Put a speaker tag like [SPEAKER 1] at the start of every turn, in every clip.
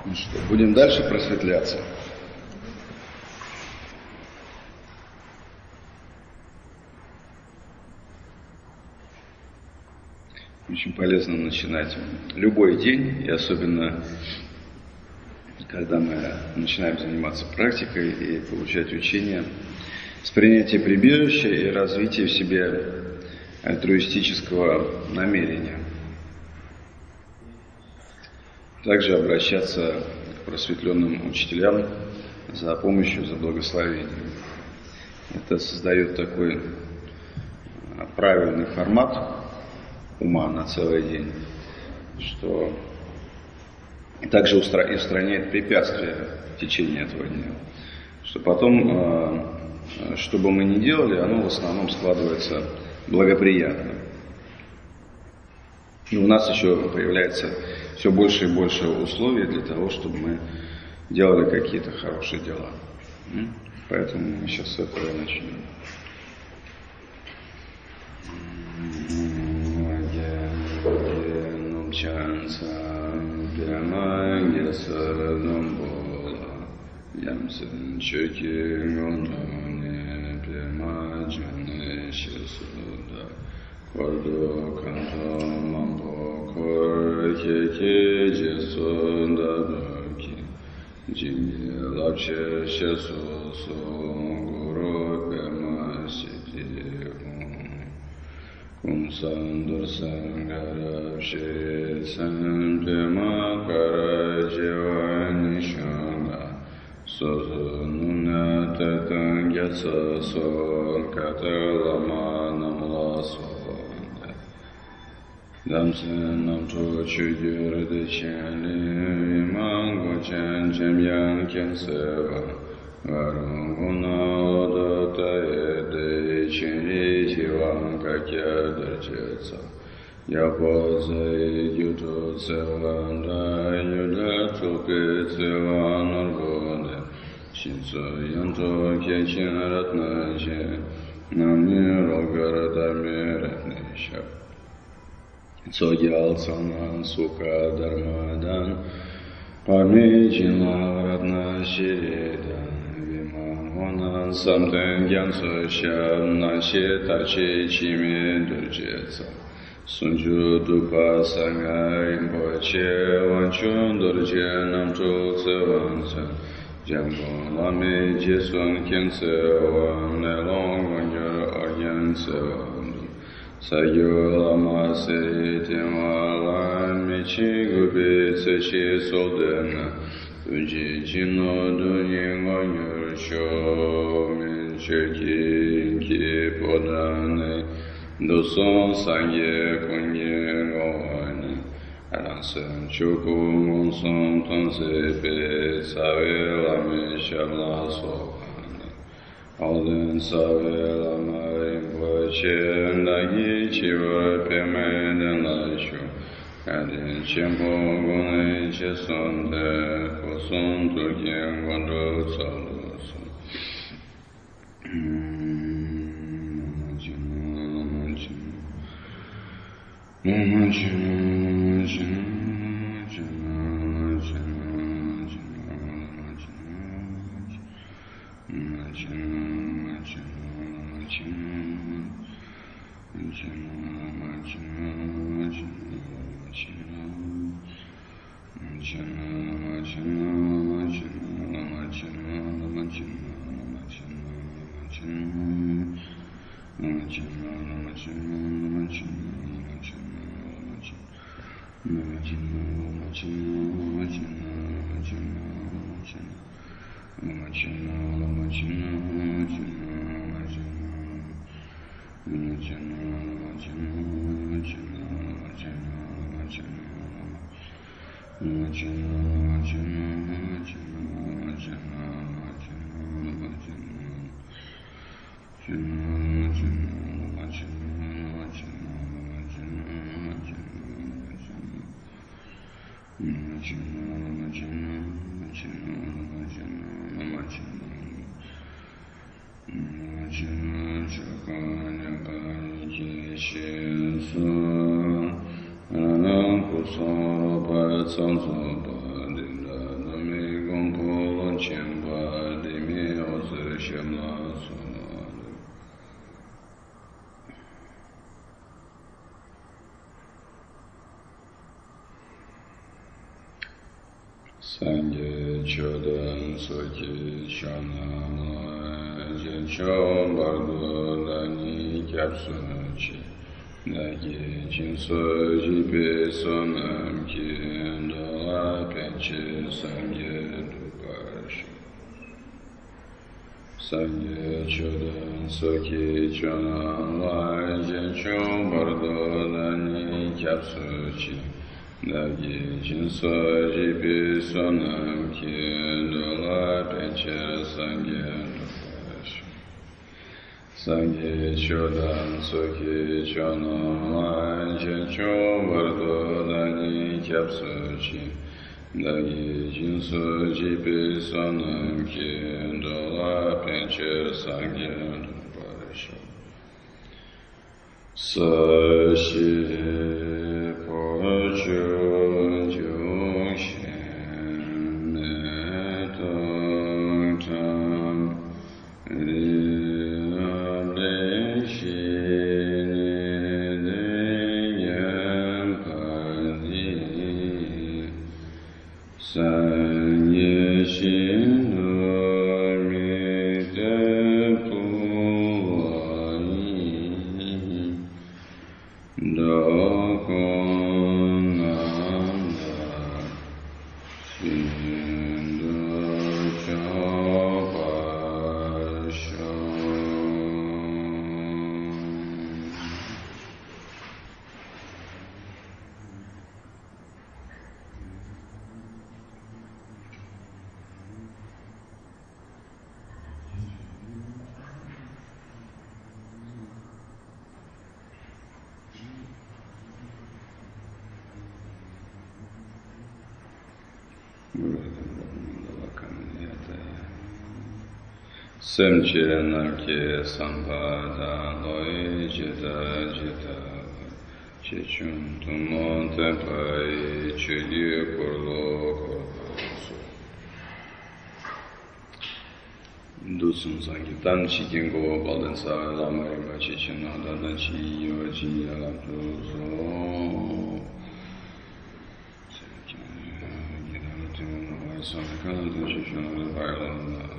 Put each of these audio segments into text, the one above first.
[SPEAKER 1] Ну что, будем дальше просветляться. Очень полезно начинать любой день, и особенно когда мы начинаем заниматься практикой и получать учение, с принятия прибежища и развития в себе альтруистического намерения. Также обращаться к просветленным учителям за помощью, за благословением. Это создает такой правильный формат ума на целый день, что также устраняет препятствия в течение этого дня. Что потом, что бы мы ни делали, оно в основном складывается благоприятно. И у нас еще появляется все больше и больше условий для того, чтобы мы делали какие-то хорошие дела. Поэтому мы сейчас с этого начнем. Sandur Sangara Shri Santema Kara Jivani Shanga Sozu Nuna Tatan Gyatsa Sol Katalama Namla Sol Damsen Namcho Chugyur De Chali Mango Chen Chem Yang Ken Seva Varunguna Odota Ede Chenri Jivan Kakya Darjetsa Yapoza Yuto Tsevanda Yuda Choke Tsevan Orgode Shinso Yanto Kechin Ratna Je Nami Rogar Dharmi Ratnisha Tsogyal Tsana Sukha Dharmadan Pami Jina Ratna Shiridan Samten Gyantso Shab Nashi Tachi Chimi Durjetsa Sunju Dupa Sangha Rinpoche Wanchun Durje Namcho Tsevansa Jambo Lami Jesun Kyense Wan Nelong Wanyo Aryan Tsevandu Sagyo Lama Seri Tema Lan Michi Gubi Tsechi Soldena Uji Jino Dunyi Wanyo Sho Min Cheki Ki Podane Doson Sangye Kunye Gohani Aransen Choku Monson Tonse Pe Save Lame Shabla Sohani Alden Save Lama Rinpoche Ndagi Chivar Peme Den Lashu Kadin Chenpo Gune Cheson De Koson Turkien Gondo Tsalu Son Чимба Дими Озы Шемла Сунады Санге Чодан Соки Чана Чон Барду Дани Кяпсучи Наги Чинсо Жипе Сонам Ки Дала Пенчи Санге Дупашу Санге Чодан Соки Чона Лай Чон Барду Дани Кяпсучи Наги Чинсо Жипе Сонам Ки Дала Пенчи Санге Дупашу Санге Чодан Соки Чона Лай Чон Барду Дани Кяпсучи Наги Чинсо Жипе Сонам Ки Дала Пенчи Санге Дупашу Саши Почу Чуши Метон Там Semche Namke Sampada Loi Jita Jita Chechun Tumon Tempai Chedi Korlo Korpaso Dusun Sankitan Chikingo Balansa Lamarima Chechina Dadachi Yoji Yalamtuzo Sankan Chechina Bailana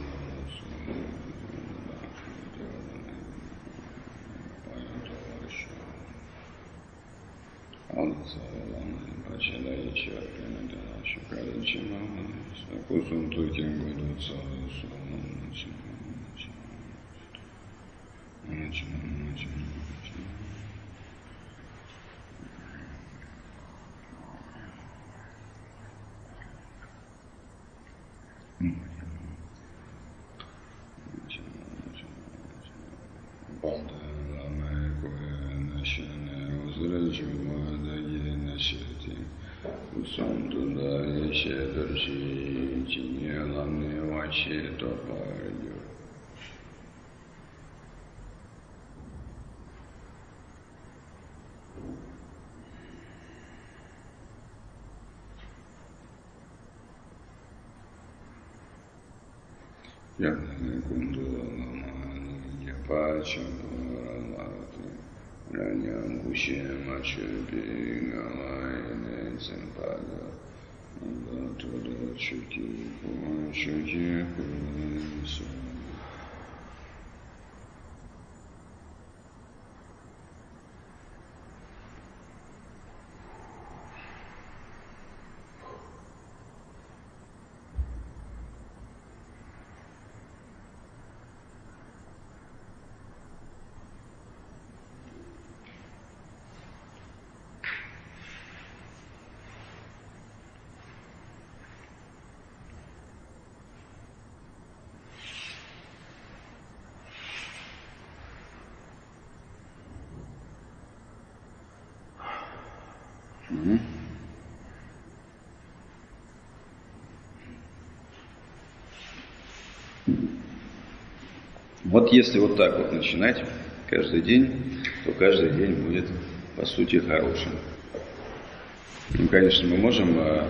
[SPEAKER 1] Вот если вот так вот начинать каждый день, то каждый день будет, по сути, хорошим. Ну, конечно, мы можем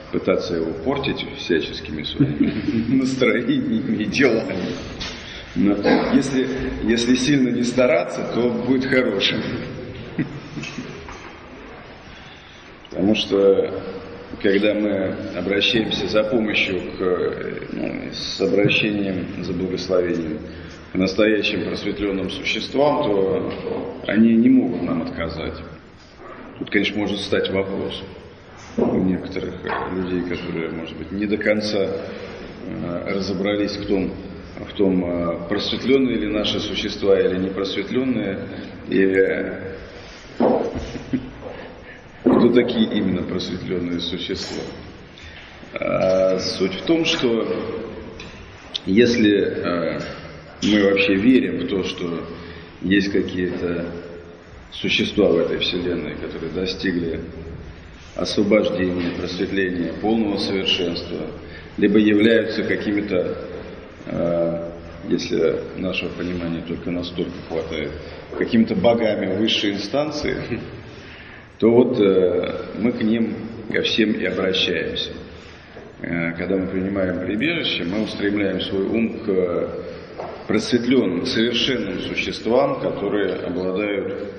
[SPEAKER 1] пытаться его портить всяческими своими настроениями и делами. Но если сильно не стараться, то будет хорошим. Потому что, когда мы обращаемся за помощью, с обращением за благословением к настоящим просветленным существам, то они не могут нам отказать. Тут, конечно, может стать вопрос у некоторых людей, которые, может быть, не до конца разобрались в том, просветленные ли наши существа или не просветленные, и кто такие именно просветленные существа. Суть в том, что если мы вообще верим в то, что есть какие-то существа в этой Вселенной, которые достигли освобождения, просветления, полного совершенства, либо являются какими-то, если нашего понимания только настолько хватает, какими-то богами высшей инстанции, то вот мы к ним, ко всем и обращаемся. Когда мы принимаем прибежище, мы устремляем свой ум к просветленным, совершенным существам, которые обладают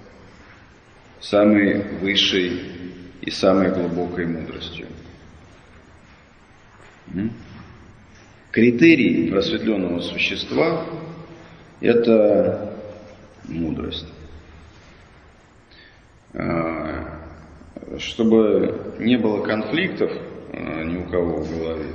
[SPEAKER 1] самой высшей и самой глубокой мудростью. Критерий просветленного существа – это мудрость. Чтобы не было конфликтов ни у кого в голове,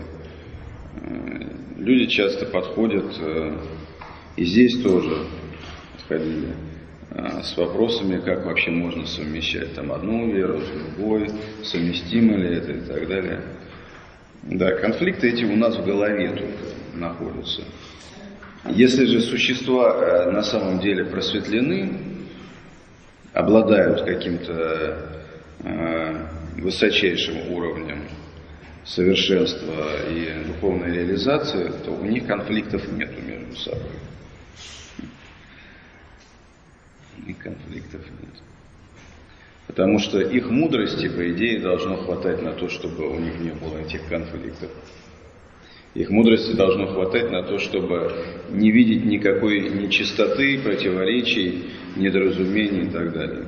[SPEAKER 1] люди часто подходят, и здесь тоже подходили, с вопросами, как вообще можно совмещать одну веру с другой, совместимо ли это и так далее. Да, конфликты эти у нас в голове только находятся. Если же существа на самом деле просветлены, обладают каким-то высочайшим уровнем совершенства и духовной реализации, то у них конфликтов нету между собой. И конфликтов нет. Потому что их мудрости, по идее, должно хватать на то, чтобы у них не было этих конфликтов. Их мудрости должно хватать на то, чтобы не видеть никакой нечистоты, противоречий, недоразумений и так далее.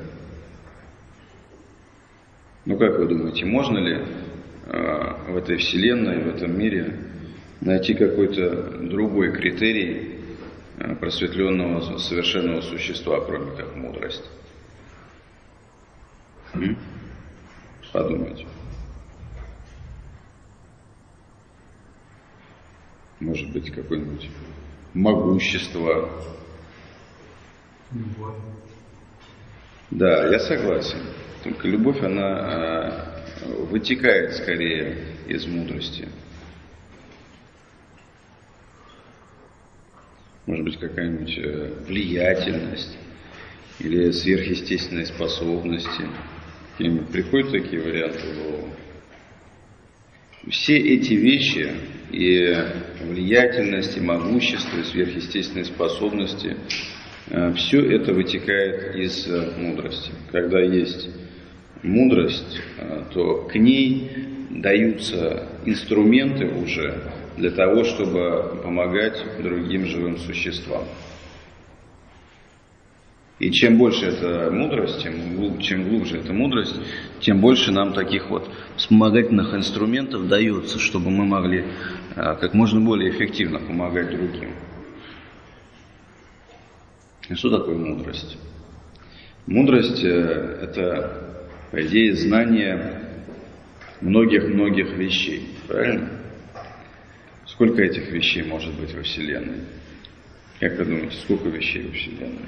[SPEAKER 1] Ну, как вы думаете, можно ли в этой Вселенной, в этом мире найти какой-то другой критерий просветленного, совершенного существа, кроме как мудрость? Подумайте. Может быть, какое-нибудь могущество.
[SPEAKER 2] Любовь.
[SPEAKER 1] Да, я согласен. Только любовь, она вытекает скорее из мудрости. Может быть, какая-нибудь влиятельность или сверхъестественные способности. Какие-нибудь приходят такие варианты в голову? Все эти вещи, и влиятельность, и могущество, и сверхъестественные способности, все это вытекает из мудрости. Когда есть мудрость, то к ней даются инструменты уже для того, чтобы помогать другим живым существам. И чем больше эта мудрость, чем глубже эта мудрость, тем больше нам таких вот вспомогательных инструментов дается, чтобы мы могли как можно более эффективно помогать другим. И что такое мудрость? Мудрость – это, по идее, знание многих-многих вещей. Правильно? Сколько этих вещей может быть во Вселенной? Как вы думаете, сколько вещей во Вселенной?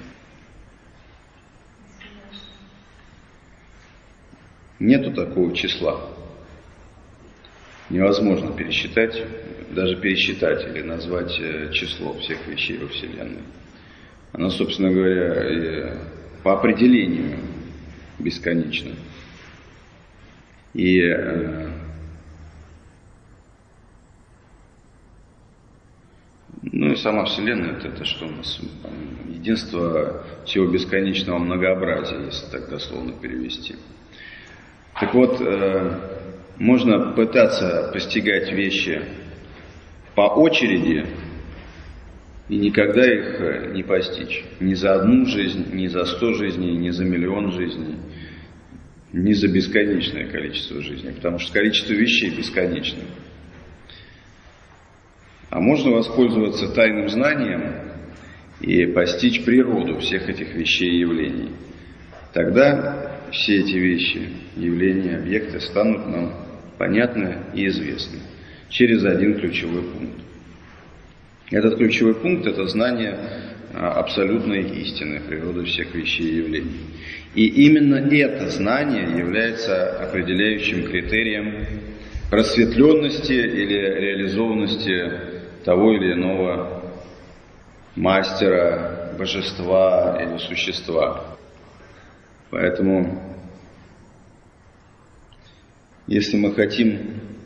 [SPEAKER 1] Нету такого числа. Невозможно пересчитать, даже пересчитать или назвать число всех вещей во Вселенной. Оно, собственно говоря, по определению бесконечно. И сама Вселенная это что у нас? Единство всего бесконечного многообразия, если так дословно перевести. Так вот, можно пытаться постигать вещи по очереди и никогда их не постичь. Ни за одну жизнь, ни за 100 жизней, ни за миллион жизней, ни за бесконечное количество жизней, потому что количество вещей бесконечно. А можно воспользоваться тайным знанием и постичь природу всех этих вещей и явлений. Тогда все эти вещи, явления, объекты станут нам понятны и известны через один ключевой пункт. Этот ключевой пункт – это знание абсолютной истины природы всех вещей и явлений. И именно это знание является определяющим критерием просветленности или реализованности того или иного мастера, божества или существа. Поэтому, если мы хотим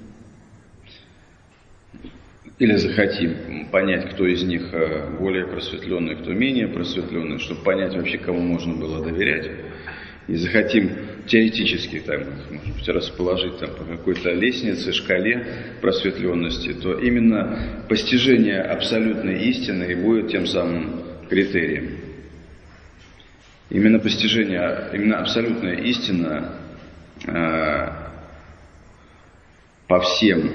[SPEAKER 1] или захотим понять, кто из них более просветленный, кто менее просветленный, чтобы понять вообще, кому можно было доверять, и захотим теоретически там, может быть, расположить там, по какой-то лестнице, шкале просветленности, то именно постижение абсолютной истины и будет тем самым критерием. Именно постижение, именно абсолютная истина по всем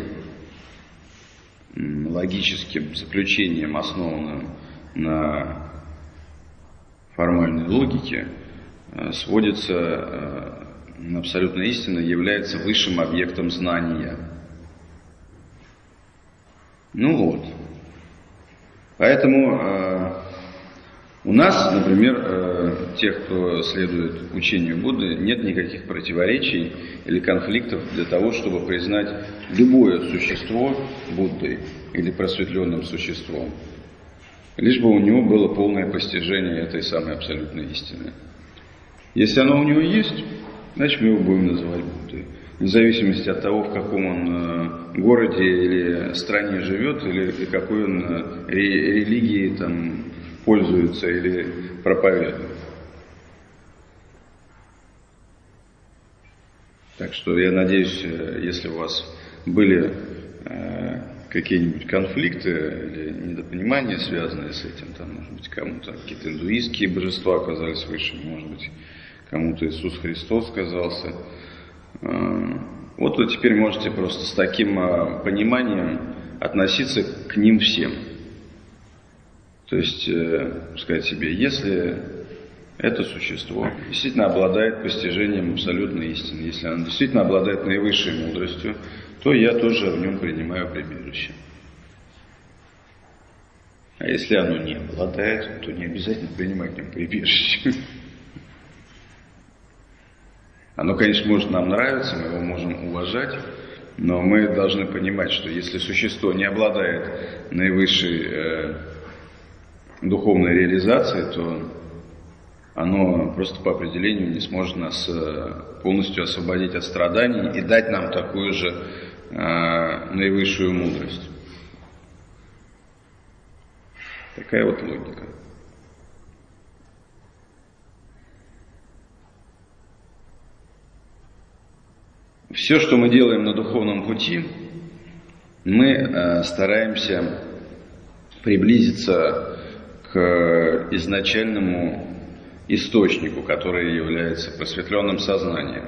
[SPEAKER 1] логическим заключениям, основанным на формальной логике, сводится на абсолютная истина, является высшим объектом знания. Ну вот. Поэтому у нас, например, тех, кто следует учению Будды, нет никаких противоречий или конфликтов для того, чтобы признать любое существо Буддой или просветленным существом, лишь бы у него было полное постижение этой самой абсолютной истины. Если оно у него есть, значит мы его будем называть Буддой. Вне зависимости от того, в каком он городе или стране живет, или какой он религией там пользуется или проповедует. Так что я надеюсь, если у вас были какие-нибудь конфликты или недопонимания, связанные с этим, там, может быть, кому-то какие-то индуистские божества оказались высшими, может быть, кому-то Иисус Христос казался. Вот вы теперь можете просто с таким пониманием относиться к ним всем. То есть сказать себе, если это существо действительно обладает постижением абсолютной истины, если оно действительно обладает наивысшей мудростью, то я тоже в нем принимаю прибежище. А если оно не обладает, то не обязательно принимать в нем прибежище. Оно, конечно, может нам нравиться, мы его можем уважать, но мы должны понимать, что если существо не обладает наивысшей духовной реализацией, то оно просто по определению не сможет нас полностью освободить от страданий и дать нам такую же наивысшую мудрость. Такая вот логика. Все, что мы делаем на духовном пути, мы стараемся приблизиться к изначальному источнику, который является просветленным сознанием.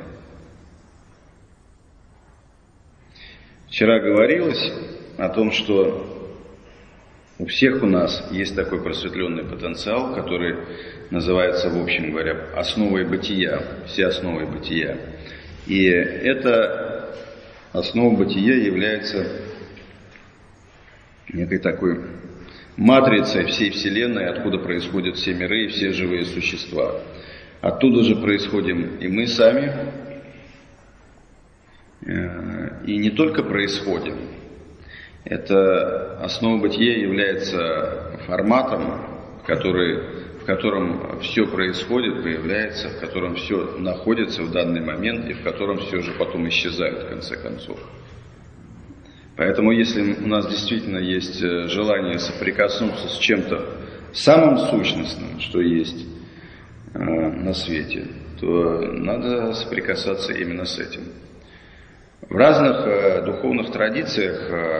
[SPEAKER 1] Вчера говорилось о том, что у всех у нас есть такой просветленный потенциал, который называется, в общем говоря, основой бытия, все основы бытия. И эта основа бытия является некой такой матрицей всей Вселенной, откуда происходят все миры и все живые существа. Оттуда же происходим и мы сами. И не только происходим. Это основа бытия является форматом, в котором все происходит, появляется, в котором все находится в данный момент и в котором все же потом исчезает в конце концов. Поэтому если у нас действительно есть желание соприкоснуться с чем-то самым сущностным, что есть на свете, то надо соприкасаться именно с этим. В разных духовных традициях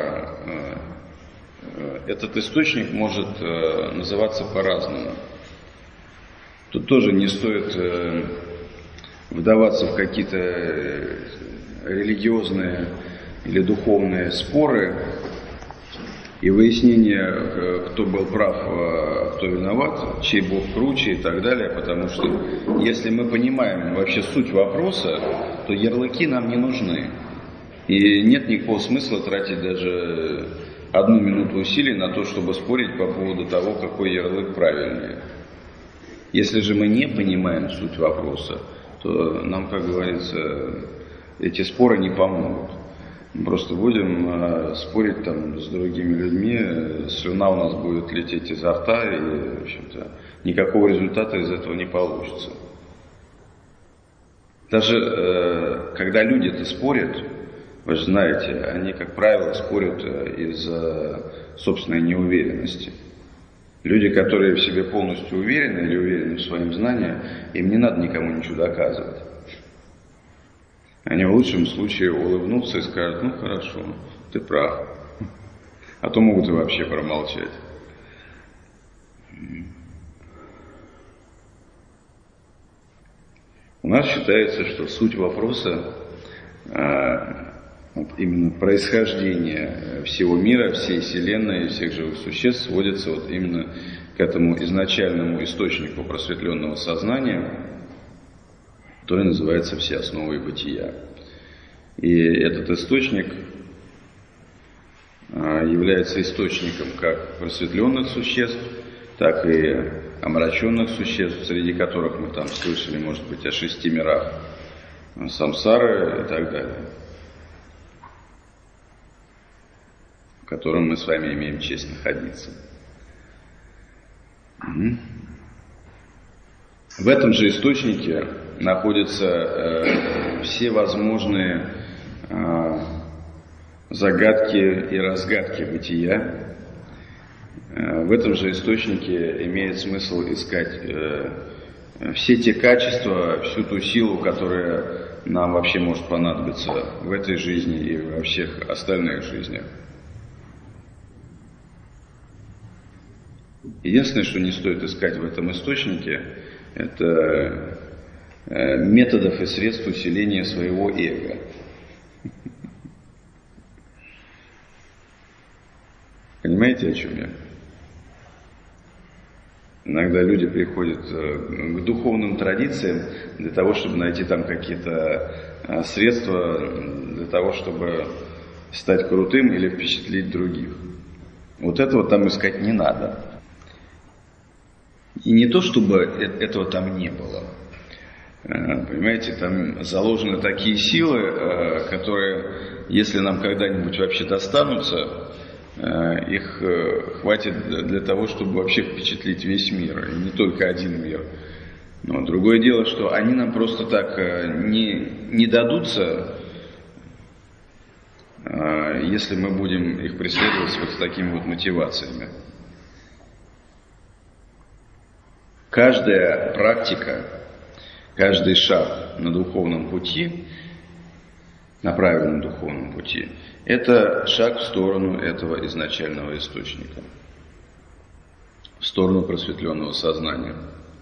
[SPEAKER 1] этот источник может называться по-разному. Тут тоже не стоит вдаваться в какие-то религиозные или духовные споры и выяснение, кто был прав, кто виноват, чей Бог круче и так далее, потому что если мы понимаем вообще суть вопроса, то ярлыки нам не нужны. И нет никакого смысла тратить даже 1 минуту усилий на то, чтобы спорить по поводу того, какой ярлык правильнее. Если же мы не понимаем суть вопроса, то нам, как говорится, эти споры не помогут. Мы просто будем спорить там с другими людьми, слюна у нас будет лететь изо рта, и, в общем-то, никакого результата из этого не получится. Даже когда люди-то спорят, вы же знаете, они, как правило, спорят из-за собственной неуверенности. Люди, которые в себе полностью уверены или уверены в своем знании, им не надо никому ничего доказывать. Они в лучшем случае улыбнутся и скажут: ну хорошо, ты прав. А то могут и вообще промолчать. У нас считается, что суть вопроса, вот именно происхождение всего мира, всей Вселенной, всех живых существ сводится вот именно к этому изначальному источнику просветленного сознания, который называется «Все основы бытия». И этот источник является источником как просветленных существ, так и омраченных существ, среди которых мы там слышали, может быть, о 6 мирах самсары и так далее, в котором мы с вами имеем честь находиться. В этом же источнике находятся все возможные загадки и разгадки бытия. В этом же источнике имеет смысл искать все те качества, всю ту силу, которая нам вообще может понадобиться в этой жизни и во всех остальных жизнях. Единственное, что не стоит искать в этом источнике, это методов и средств усиления своего эго. Понимаете, о чем я? Иногда люди приходят к духовным традициям для того, чтобы найти там какие-то средства для того, чтобы стать крутым или впечатлить других. Вот этого там искать не надо. И не то, чтобы этого там не было. Понимаете, там заложены такие силы, которые, если нам когда-нибудь вообще достанутся, их хватит для того, чтобы вообще впечатлить весь мир, и не только один мир. Но другое дело, что они нам просто так не дадутся, если мы будем их преследовать вот с такими вот мотивациями. Каждая практика, каждый шаг на духовном пути, на правильном духовном пути, это шаг в сторону этого изначального источника, в сторону просветленного сознания.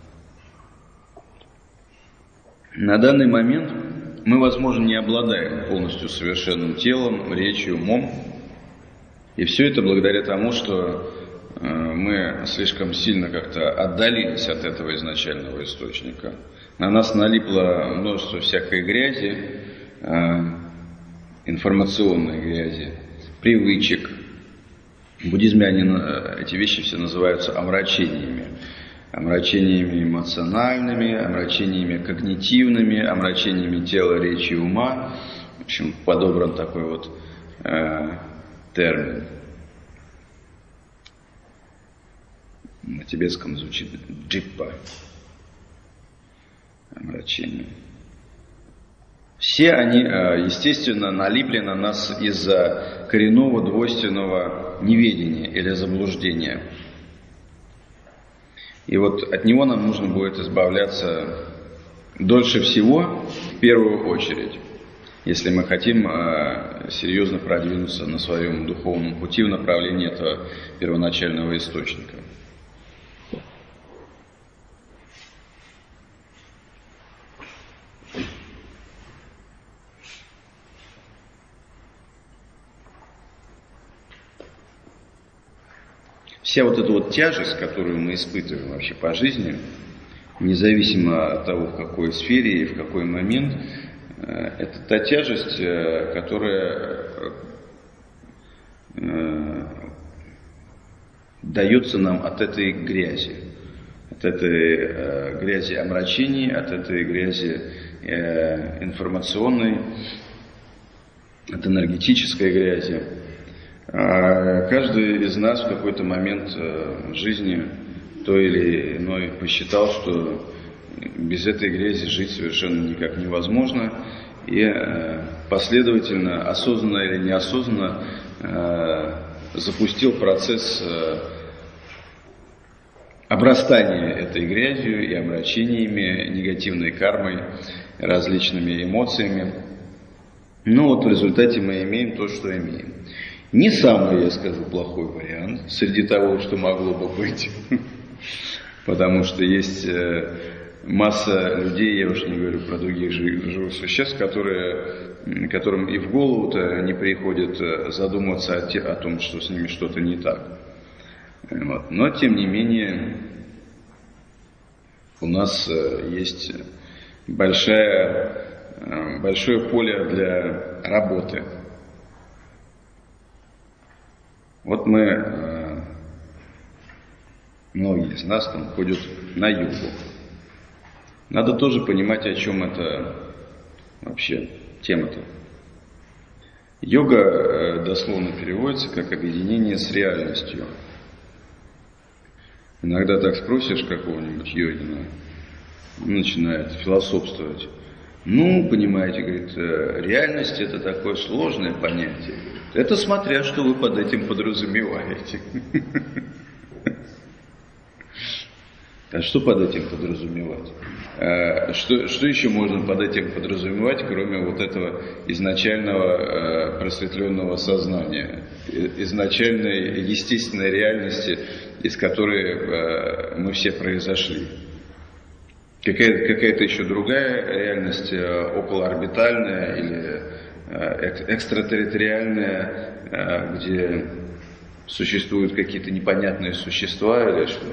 [SPEAKER 1] На данный момент мы, возможно, не обладаем полностью совершенным телом, речью, умом, и все это благодаря тому, что мы слишком сильно как-то отдалились от этого изначального источника. На нас налипло множество всякой грязи, информационной грязи, привычек. В буддизме эти вещи все называются омрачениями. Омрачениями эмоциональными, омрачениями когнитивными, омрачениями тела, речи и ума. В общем, подобран такой вот термин. На тибетском звучит джиппа. Омрачение. Все они, естественно, налипли на нас из-за коренного двойственного неведения или заблуждения. И вот от него нам нужно будет избавляться дольше всего, в первую очередь. если мы хотим серьезно продвинуться на своем духовном пути в направлении этого первоначального источника. Вся вот эта вот тяжесть, которую мы испытываем вообще по жизни, независимо от того, в какой сфере и в какой момент, это та тяжесть, которая дается нам от этой грязи. От этой грязи омрачений, от этой грязи информационной, от энергетической грязи. Каждый из нас в какой-то момент жизни той или иной посчитал, что без этой грязи жить совершенно никак невозможно, и последовательно, осознанно или неосознанно, запустил процесс обрастания этой грязью и омрачениями, негативной кармой, различными эмоциями. Но вот в результате мы имеем то, что имеем. Не самый, я скажу, плохой вариант среди того, что могло бы быть. Потому что есть масса людей, я уж не говорю про других живых существ, которым и в голову-то не приходит задуматься о том, что с ними что-то не так. Вот. Но, тем не менее, у нас есть большое поле для работы. Вот многие из нас там ходят на йогу. Надо тоже понимать, о чем это вообще тема-то. Йога дословно переводится как объединение с реальностью. Иногда так спросишь какого-нибудь йогина, начинает философствовать. Ну, понимаете, говорит, реальность это такое сложное понятие. Это смотря, что вы под этим подразумеваете. А что под этим подразумевать? Что еще можно под этим подразумевать, кроме вот этого изначального просветленного сознания, изначальной естественной реальности, из которой мы все произошли? Какая-то еще другая реальность, околоорбитальная или экстратерриториальная, где существуют какие-то непонятные существа или что?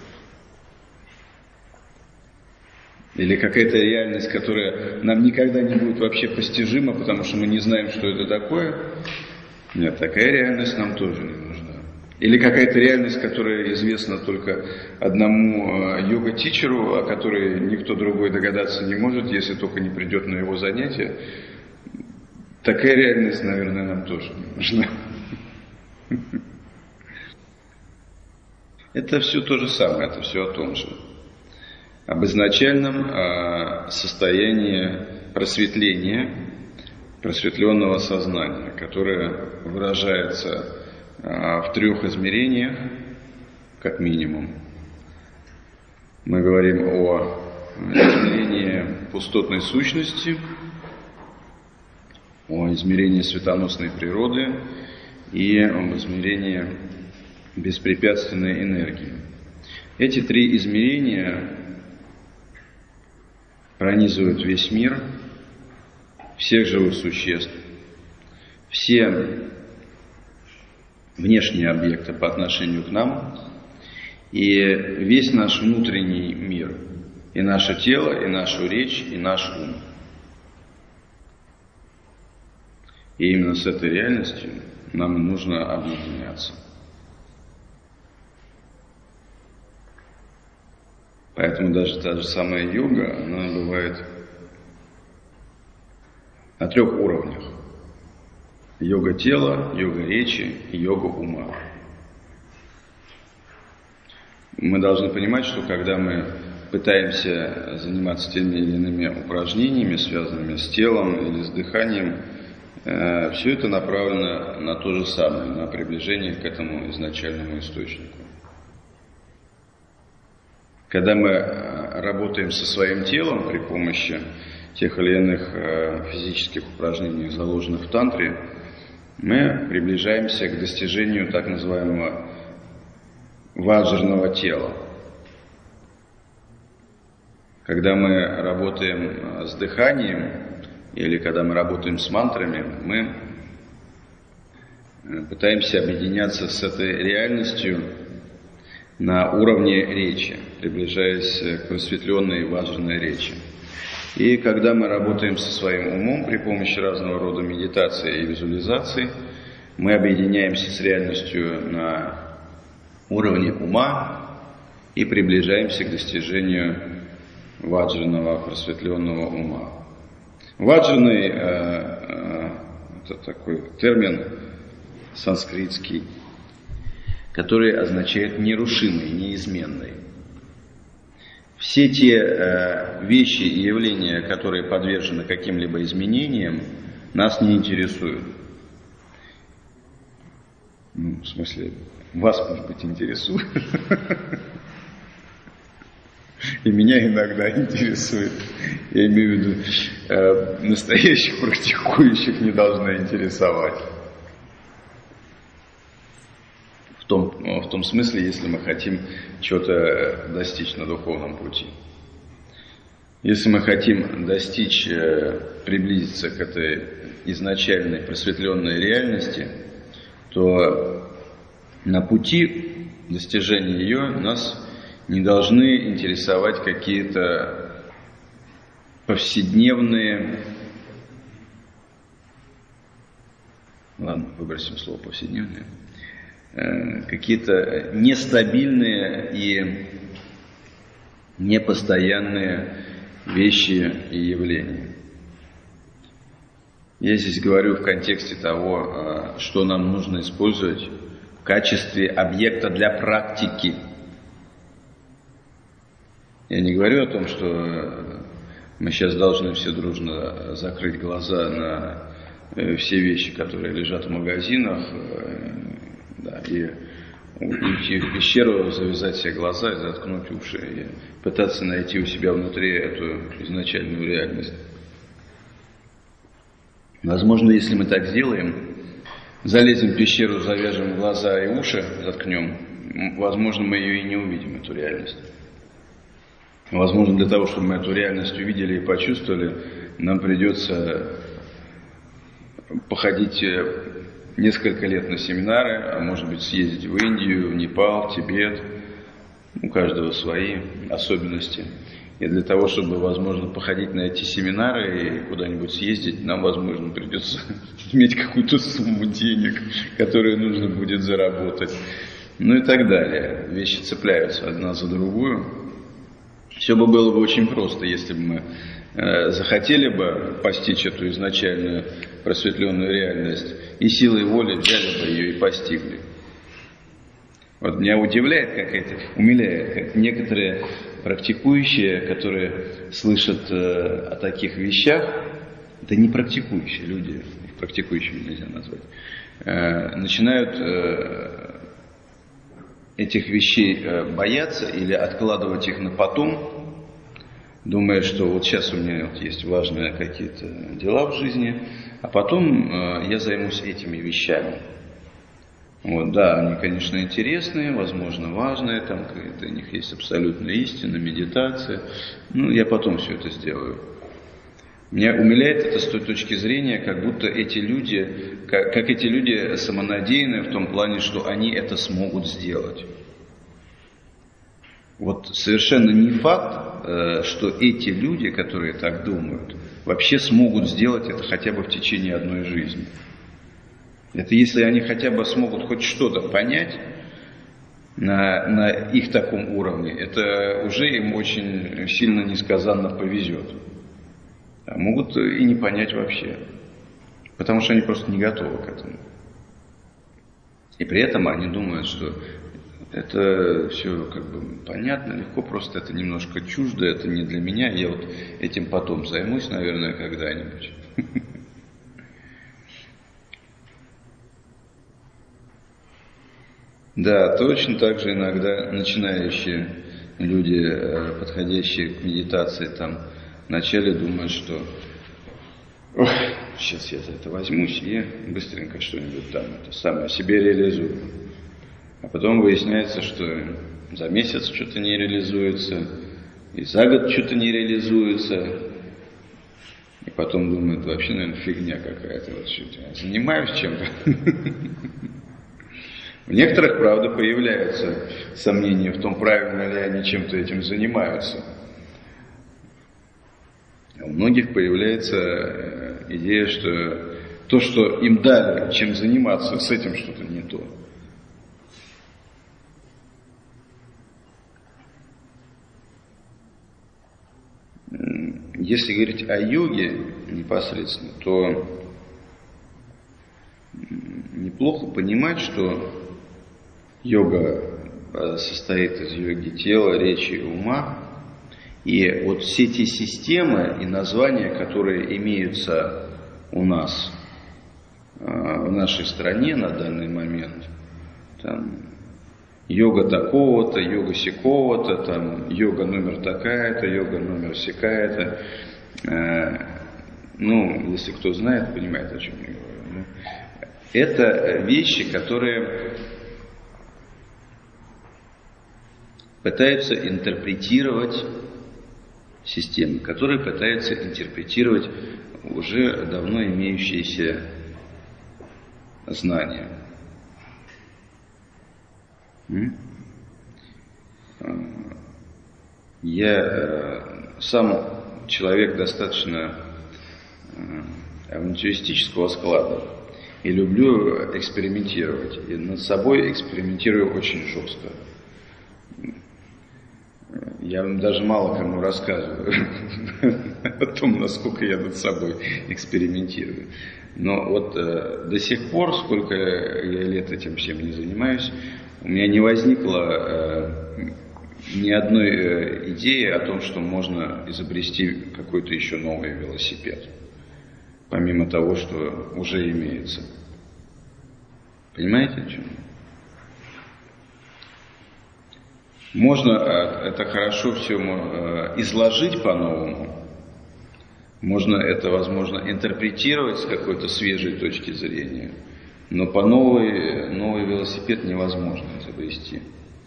[SPEAKER 1] Или какая-то реальность, которая нам никогда не будет вообще постижима, потому что мы не знаем, что это такое? Нет, такая реальность нам тоже не нужна. Или какая-то реальность, которая известна только одному йога-тичеру, о которой никто другой догадаться не может, если только не придет на его занятия. Такая реальность, наверное, нам тоже не нужна. Это все то же самое, это все о том же. Об изначальном состоянии просветления, просветленного сознания, которое выражается в 3 измерениях, как минимум. Мы говорим о измерении пустотной сущности, о измерении светоносной природы и об измерении беспрепятственной энергии. Эти 3 измерения пронизывают весь мир, всех живых существ, все внешние объекты по отношению к нам, и весь наш внутренний мир, и наше тело, и нашу речь, и наш ум. И именно с этой реальностью нам нужно объединяться. Поэтому даже та же самая йога, она бывает на 3 уровнях. Йога тела, йога речи и йога ума. Мы должны понимать, что когда мы пытаемся заниматься теми или иными упражнениями, связанными с телом или с дыханием, все это направлено на то же самое, на приближение к этому изначальному источнику. Когда мы работаем со своим телом при помощи тех или иных физических упражнениях, заложенных в тантре, мы приближаемся к достижению так называемого ваджрного тела. Когда мы работаем с дыханием или когда мы работаем с мантрами, мы пытаемся объединяться с этой реальностью на уровне речи, приближаясь к просветленной ваджрной речи. И когда мы работаем со своим умом при помощи разного рода медитации и визуализации, мы объединяемся с реальностью на уровне ума и приближаемся к достижению ваджраного просветленного ума. Ваджраный это такой термин санскритский, который означает нерушимый, неизменный. Все те вещи и явления, которые подвержены каким-либо изменениям, нас не интересуют. Ну, в смысле, вас, может быть, интересует. И меня иногда интересует. Я имею в виду, настоящих практикующих не должно интересовать. В том смысле, если мы хотим чего-то достичь на духовном пути. Если мы хотим достичь, приблизиться к этой изначальной просветленной реальности, то на пути достижения ее нас не должны интересовать какие-то повседневные, ладно, выбросим слово повседневные, какие-то нестабильные и непостоянные вещи и явления. Я здесь говорю в контексте того, что нам нужно использовать в качестве объекта для практики. Я не говорю о том, что мы сейчас должны все дружно закрыть глаза на все вещи, которые лежат в магазинах, да, и уйти в пещеру, завязать себе глаза и заткнуть уши, и пытаться найти у себя внутри эту изначальную реальность. Возможно, если мы так сделаем, залезем в пещеру, завяжем глаза и уши, заткнем, возможно, мы ее и не увидим, эту реальность. Возможно, для того, чтобы мы эту реальность увидели и почувствовали, нам придется походить несколько лет на семинары, а может быть съездить в Индию, в Непал, в Тибет. У каждого свои особенности. И для того, чтобы, возможно, походить на эти семинары и куда-нибудь съездить, нам, возможно, придется иметь какую-то сумму денег, которую нужно будет заработать. Ну и так далее. Вещи цепляются одна за другую. Все бы было бы очень просто, если бы мы захотели бы постичь эту изначальную просветленную реальность и силой воли взяли бы ее и постигли. Вот меня умиляет, как некоторые практикующие, которые слышат о таких вещах, это не практикующие люди, их практикующими нельзя назвать, начинают этих вещей бояться или откладывать их на потом, думая, что вот сейчас у меня вот есть важные какие-то дела в жизни, а потом я займусь этими вещами. Вот, да, они, конечно, интересные, возможно, важные, там у них есть абсолютная истина, медитация, ну, я потом все это сделаю. Меня умиляет это с той точки зрения, как будто эти люди, как эти люди самонадеянны в том плане, что они это смогут сделать. Вот совершенно не факт, что эти люди, которые так думают, вообще смогут сделать это хотя бы в течение одной жизни. Это если они хотя бы смогут хоть что-то понять на их таком уровне, это уже им очень сильно несказанно повезет. А могут и не понять вообще, потому что они просто не готовы к этому. И при этом они думают, что это все как бы понятно, легко, просто это немножко чуждо, это не для меня, я вот этим потом займусь, наверное, когда-нибудь. Да, точно так же иногда начинающие люди, подходящие к медитации там вначале думают, что сейчас я за это возьмусь и быстренько что-нибудь там это самое себе реализую. А потом выясняется, что за месяц что-то не реализуется, и за год что-то не реализуется. И потом думают, вообще, наверное, фигня какая-то. Вот что-то я занимаюсь чем-то. У некоторых, правда, появляются сомнения в том, правильно ли они чем-то этим занимаются. А у многих появляется идея, что то, что им дали, чем заниматься, с этим что-то не то. Если говорить о йоге непосредственно, то неплохо понимать, что йога состоит из йоги тела, речи и ума. И вот все те системы и названия, которые имеются у нас в нашей стране на данный момент, там, йога такого-то, йога сякого-то, там, йога номер такая-то, йога номер сякая-то. Если кто знает, понимает, о чем я говорю. Это вещи, которые пытаются интерпретировать системы, которые пытаются интерпретировать уже давно имеющиеся знания. Я сам человек достаточно авантюристического склада и люблю экспериментировать. И над собой экспериментирую очень жестко. Я даже мало кому рассказываю о том, насколько я над собой экспериментирую. Но вот до сих пор, сколько я лет этим всем не занимаюсь, у меня не возникло ни одной идеи о том, что можно изобрести какой-то еще новый велосипед, помимо того, что уже имеется. Понимаете, о чем? Можно это хорошо все изложить по-новому, можно это, возможно, интерпретировать с какой-то свежей точки зрения, но по новый велосипед невозможно изобрести.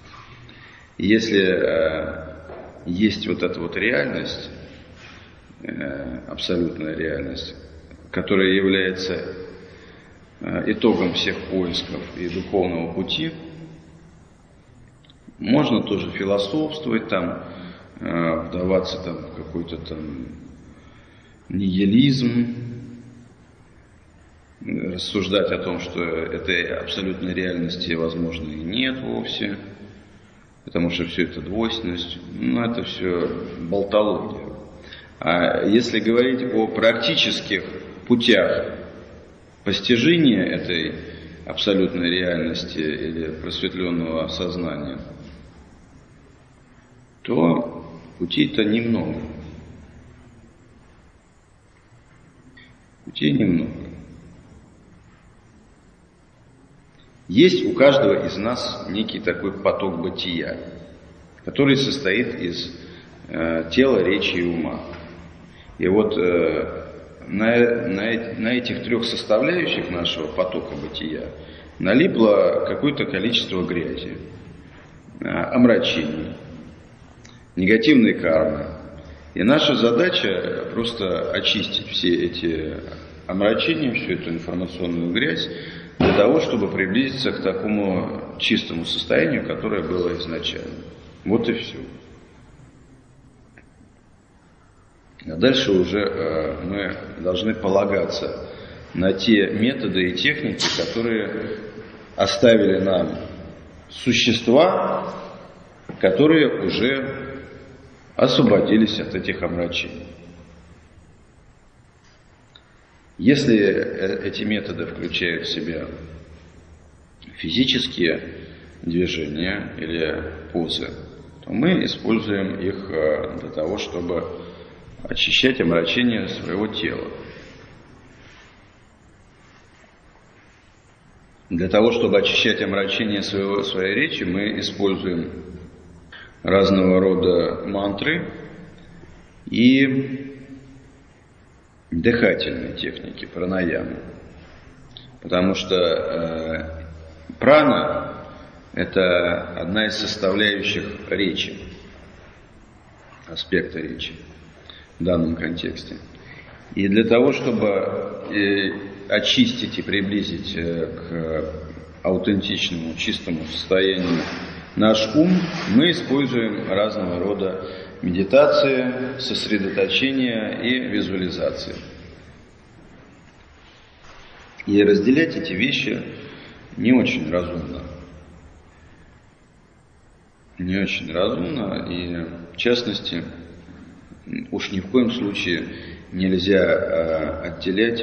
[SPEAKER 1] Если есть вот эта вот реальность, абсолютная реальность, которая является итогом всех поисков и духовного пути, можно тоже философствовать, там, вдаваться там, в какой-то там нигилизм, рассуждать о том, что этой абсолютной реальности, возможно, и нет вовсе, потому что все это двойственность, это все болтология. А если говорить о практических путях постижения этой абсолютной реальности или просветленного сознания, то путей-то немного. Путей немного. Есть у каждого из нас некий такой поток бытия, который состоит из тела, речи и ума. И вот на этих трех составляющих нашего потока бытия налипло какое-то количество грязи, омрачений, негативной кармы. И наша задача просто очистить все эти омрачения, всю эту информационную грязь, для того, чтобы приблизиться к такому чистому состоянию, которое было изначально. Вот и все. А дальше уже мы должны полагаться на те методы и техники, которые оставили нам существа, которые уже освободились от этих омрачений. Если эти методы включают в себя физические движения или позы, то мы используем их для того, чтобы очищать омрачение своего тела. Для того, чтобы очищать омрачение своей речи, мы используем разного рода мантры и дыхательной техники, пранаямы. Потому что прана – это одна из составляющих речи, аспекта речи в данном контексте. И для того, чтобы очистить и приблизить к аутентичному, чистому состоянию наш ум, мы используем разного рода медитации, сосредоточения и визуализации. И разделять эти вещи не очень разумно. Не очень разумно, и в частности, уж ни в коем случае нельзя отделять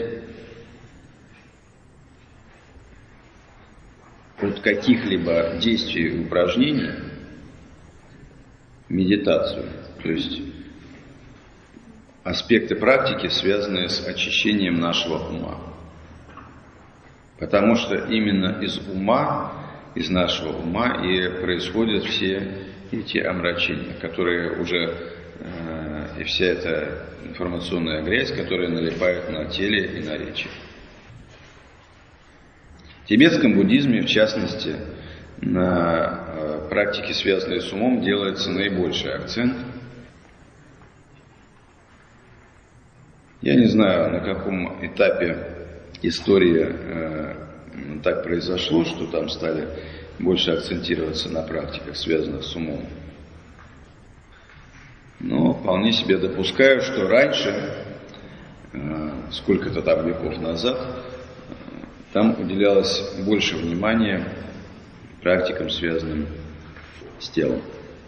[SPEAKER 1] от каких-либо действий и упражнений медитацию, то есть аспекты практики, связанные с очищением нашего ума. Потому что именно из ума, из нашего ума и происходят все эти омрачения, которые уже, и вся эта информационная грязь, которая налипает на теле и на речи. В тибетском буддизме, в частности, на практике, связанной с умом, делается наибольший акцент. Я не знаю, на каком этапе истории так произошло, что там стали больше акцентироваться на практиках, связанных с умом. Но вполне себе допускаю, что раньше, сколько-то там веков назад, там уделялось больше внимания практикам, связанным с телом.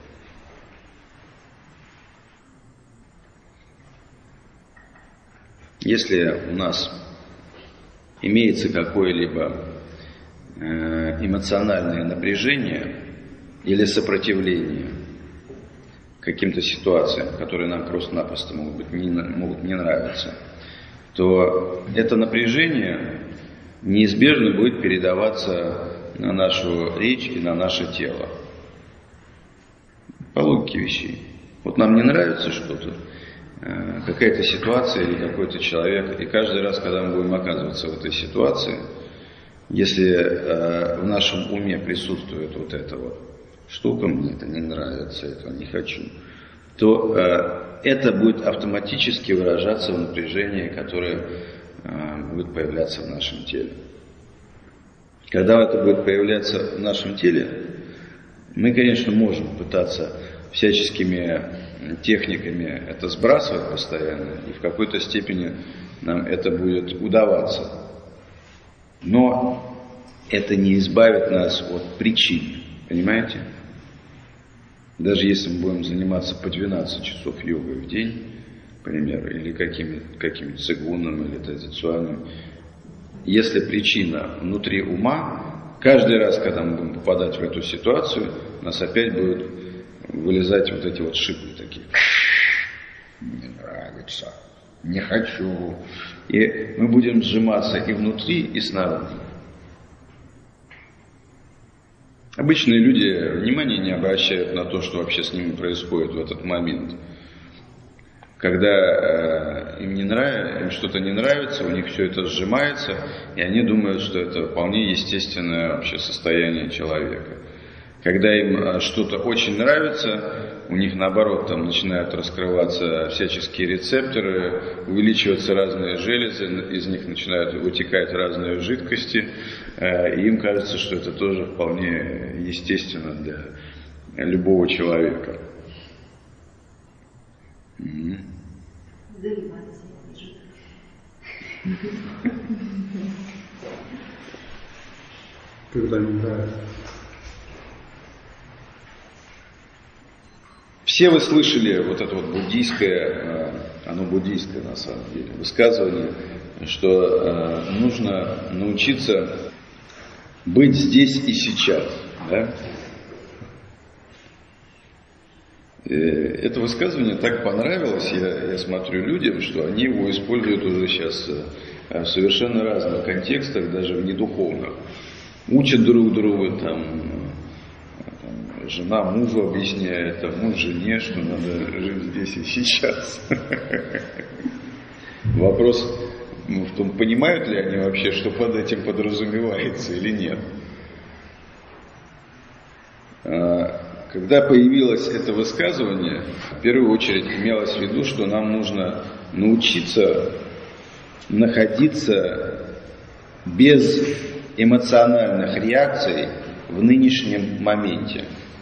[SPEAKER 1] Если у нас имеется какое-либо эмоциональное напряжение или сопротивление каким-то ситуациям, которые нам просто-напросто могут не нравиться, то это напряжение неизбежно будет передаваться на нашу речь и на наше тело. По логике вещей. Вот нам не нравится что-то, какая-то ситуация или какой-то человек, и каждый раз, когда мы будем оказываться в этой ситуации, если в нашем уме присутствует вот эта вот штука, мне это не нравится, этого не хочу, то это будет автоматически выражаться в напряжении, которое будет появляться в нашем теле. Когда это будет появляться в нашем теле, мы, конечно, можем пытаться всяческими техниками это сбрасывать постоянно, и в какой-то степени нам это будет удаваться. Но это не избавит нас от причин, понимаете? Даже если мы будем заниматься по 12 часов йогой в день, к примеру, или каким-то цигуном, или традиционным, если причина внутри ума, каждый раз, когда мы будем попадать в эту ситуацию, у нас опять будут вылезать вот эти вот шипы такие. Не нравится, не хочу. И мы будем сжиматься и внутри, и снаружи. Обычные люди внимания не обращают на то, что вообще с ними происходит в этот момент. Когда им что-то не нравится, у них все это сжимается, и они думают, что это вполне естественное вообще состояние человека. Когда им что-то очень нравится, у них наоборот там начинают раскрываться всяческие рецепторы, увеличиваться разные железы, из них начинают вытекать разные жидкости, и им кажется, что это тоже вполне естественно для любого человека.
[SPEAKER 2] Когда не нравится.
[SPEAKER 1] Все вы слышали вот это вот буддийское, оно буддийское на самом деле, высказывание, что нужно научиться быть здесь и сейчас. Да? Это высказывание так понравилось, я смотрю людям, что они его используют уже сейчас в совершенно разных контекстах, даже в недуховных. Учат друг друга, жена мужу объясняет, муж жене, что надо жить здесь и сейчас. Вопрос в том, понимают ли они вообще, что под этим подразумевается или нет. Когда появилось это высказывание, в первую очередь имелось в виду, что нам нужно научиться находиться без эмоциональных реакций в нынешнем моменте.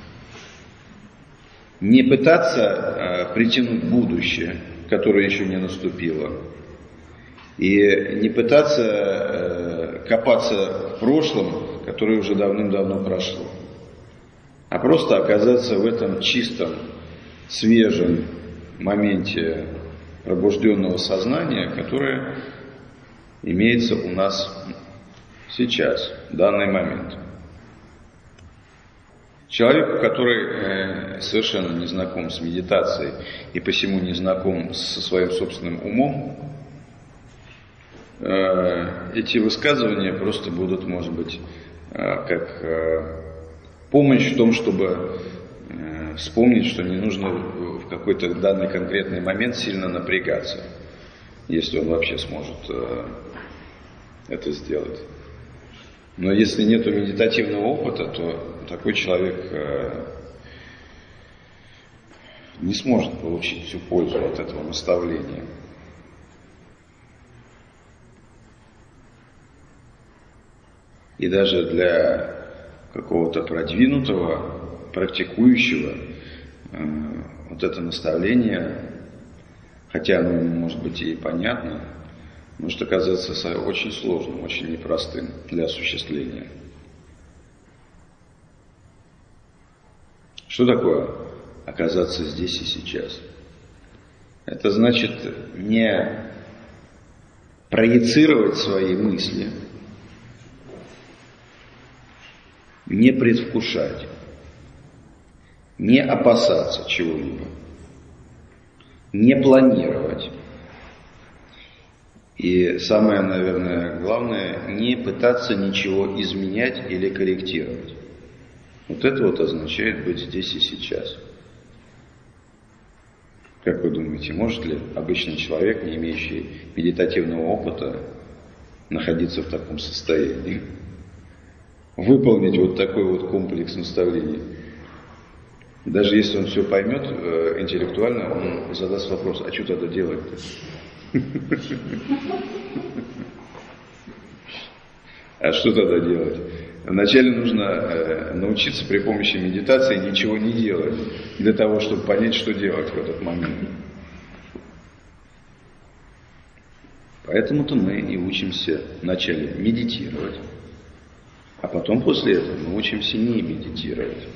[SPEAKER 1] Не пытаться притянуть будущее, которое еще не наступило, и не пытаться копаться в прошлом, которое уже давным-давно прошло, а просто оказаться в этом чистом, свежем моменте пробужденного сознания, которое имеется у нас сейчас, в данный момент. Человеку, который совершенно не знаком с медитацией и посему не знаком со своим собственным умом, эти высказывания просто будут, может быть, как помощь в том, чтобы вспомнить, что не нужно в какой-то данный конкретный момент сильно напрягаться, если он вообще сможет это сделать. Но если нет медитативного опыта, то такой человек не сможет получить всю пользу от этого наставления. И даже для какого-то продвинутого, практикующего, вот это наставление, хотя оно может быть и понятно, может оказаться очень сложным, очень непростым для осуществления. Что такое оказаться здесь и сейчас? Это значит не проецировать свои мысли, не предвкушать, не опасаться чего-либо, не планировать. И самое, наверное, главное, не пытаться ничего изменять или корректировать. Вот это вот означает быть здесь и сейчас. Как вы думаете, может ли обычный человек, не имеющий медитативного опыта, находиться в таком состоянии? Выполнить вот такой вот комплекс наставлений? Даже если он все поймет интеллектуально, он задаст вопрос, а что тогда делать-то? А что тогда делать? Вначале нужно научиться при помощи медитации ничего не делать, для того, чтобы понять, что делать в этот момент. Поэтому-то мы и учимся вначале медитировать, а потом после этого мы учимся не медитировать.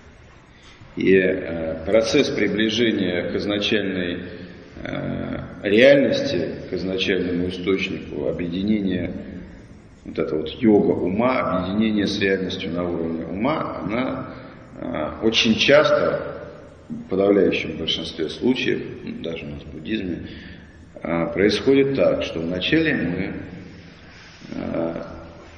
[SPEAKER 1] И процесс приближения к изначальной реальности, к изначальному источнику, объединения вот это вот йога ума, объединение с реальностью на уровне ума, она очень часто, в подавляющем большинстве случаев, даже у нас в буддизме, происходит так, что вначале мы